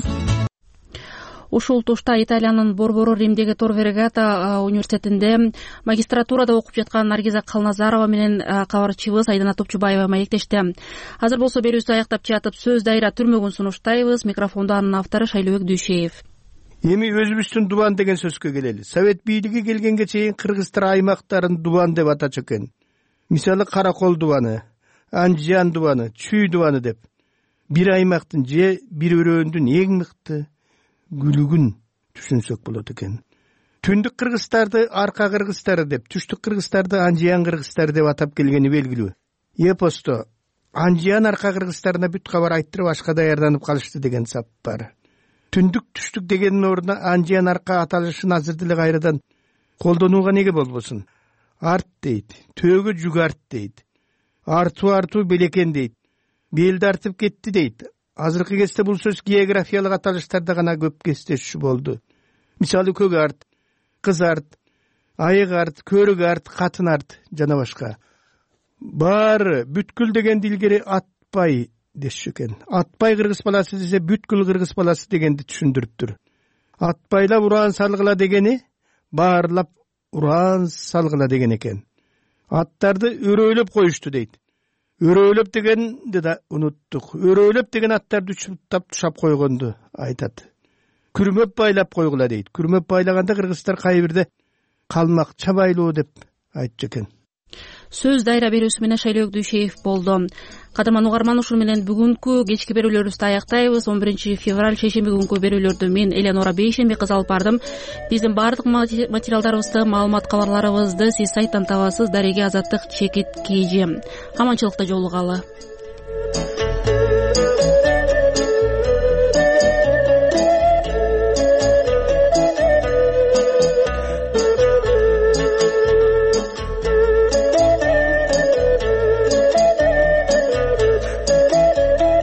[SPEAKER 1] Ушул тушта Италиянын Борбору Римдеги Tor Vergata университетинде магистратурада окуп жаткан Наргиза Калназарова менен кабарчыбыз Айдана Топчубаева маектешти. Азыр болсо берүүбүздү аяктап жатып сөз дайра түрмөгүн сунуштайбыз. Микрофондо анын автору Шайлообек Дүйшеев.
[SPEAKER 6] Эми өзүбүздүн Дубан деген сөзгө келели. Совет бийлиги келгенге чейин кыргыздар аймактарын Дубан деп атачу экен. Мисалы Каракол Дубаны, Анжан Дубаны, Чүй Дубаны деп. Бир аймактын же бир өрөөндүн эң мыкты күлүгүн түшүнсөк болот экен. Түндүк кыргыздарды арка кыргыздары деп, түштүк кыргыздарды Анжан кыргыздары деп атап келгени белгилүү. Эпосто Анжан арка кыргыздарына бүт кабар айттырып ашка даярданып калышты деген сап бар. Түндүк түштүк дегенин ордуна Анжан арка аталышын азыр деле кайрадан колдонууга неге болбосун? Арт дейт, төөгө жүк арт дейт. Артуу белекен дейт. Белди артып кетти дейт. Азыркы кезде бул сөз географиялык аталыштарда гана көп кездешүү болду. Мисалы көк арт, кыз арт,
[SPEAKER 14] айык арт, көрүк арт, катын арт жана башка. Баары бүткүл дегенди илгери атпай дешчү экен. Атпай кыргыз баласы десе бүткүл кыргыз баласы дегенди түшүндүрүптүр. Атпайлап уран салгыла дегени баарлап уран салгыла деген экен. Аттарды өрөөлөп коюшту дейт. Өрөөлөп дегенди да унуттук. Өрөөлөп деген аттарды учуптап тушап койгонду айтат. Күрмөп байлап койгула дейт. Күрмөп байлаганда кыргыздар кайбирде калмак чабайлуу деп айтчу экен.
[SPEAKER 1] Сөз дайра берүүсү менен Шайлоок Дүйшеев болду. Кадырман угарман, ушул менен бүгүнкү кечки берүүлөрүбүздү аяктайбыз. 11 февраль шейшемби күнгү берүүлөрдү мен Элеонора Бейшемби кыз алып бардым. Биздин баардык материалдарыбызды, маалымат кабарларыбызды сиз сайттан табасыз. Дареге Азаттык чекит KG. Аманчылыкта жолугалы.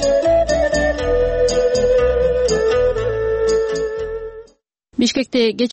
[SPEAKER 1] Бишкекте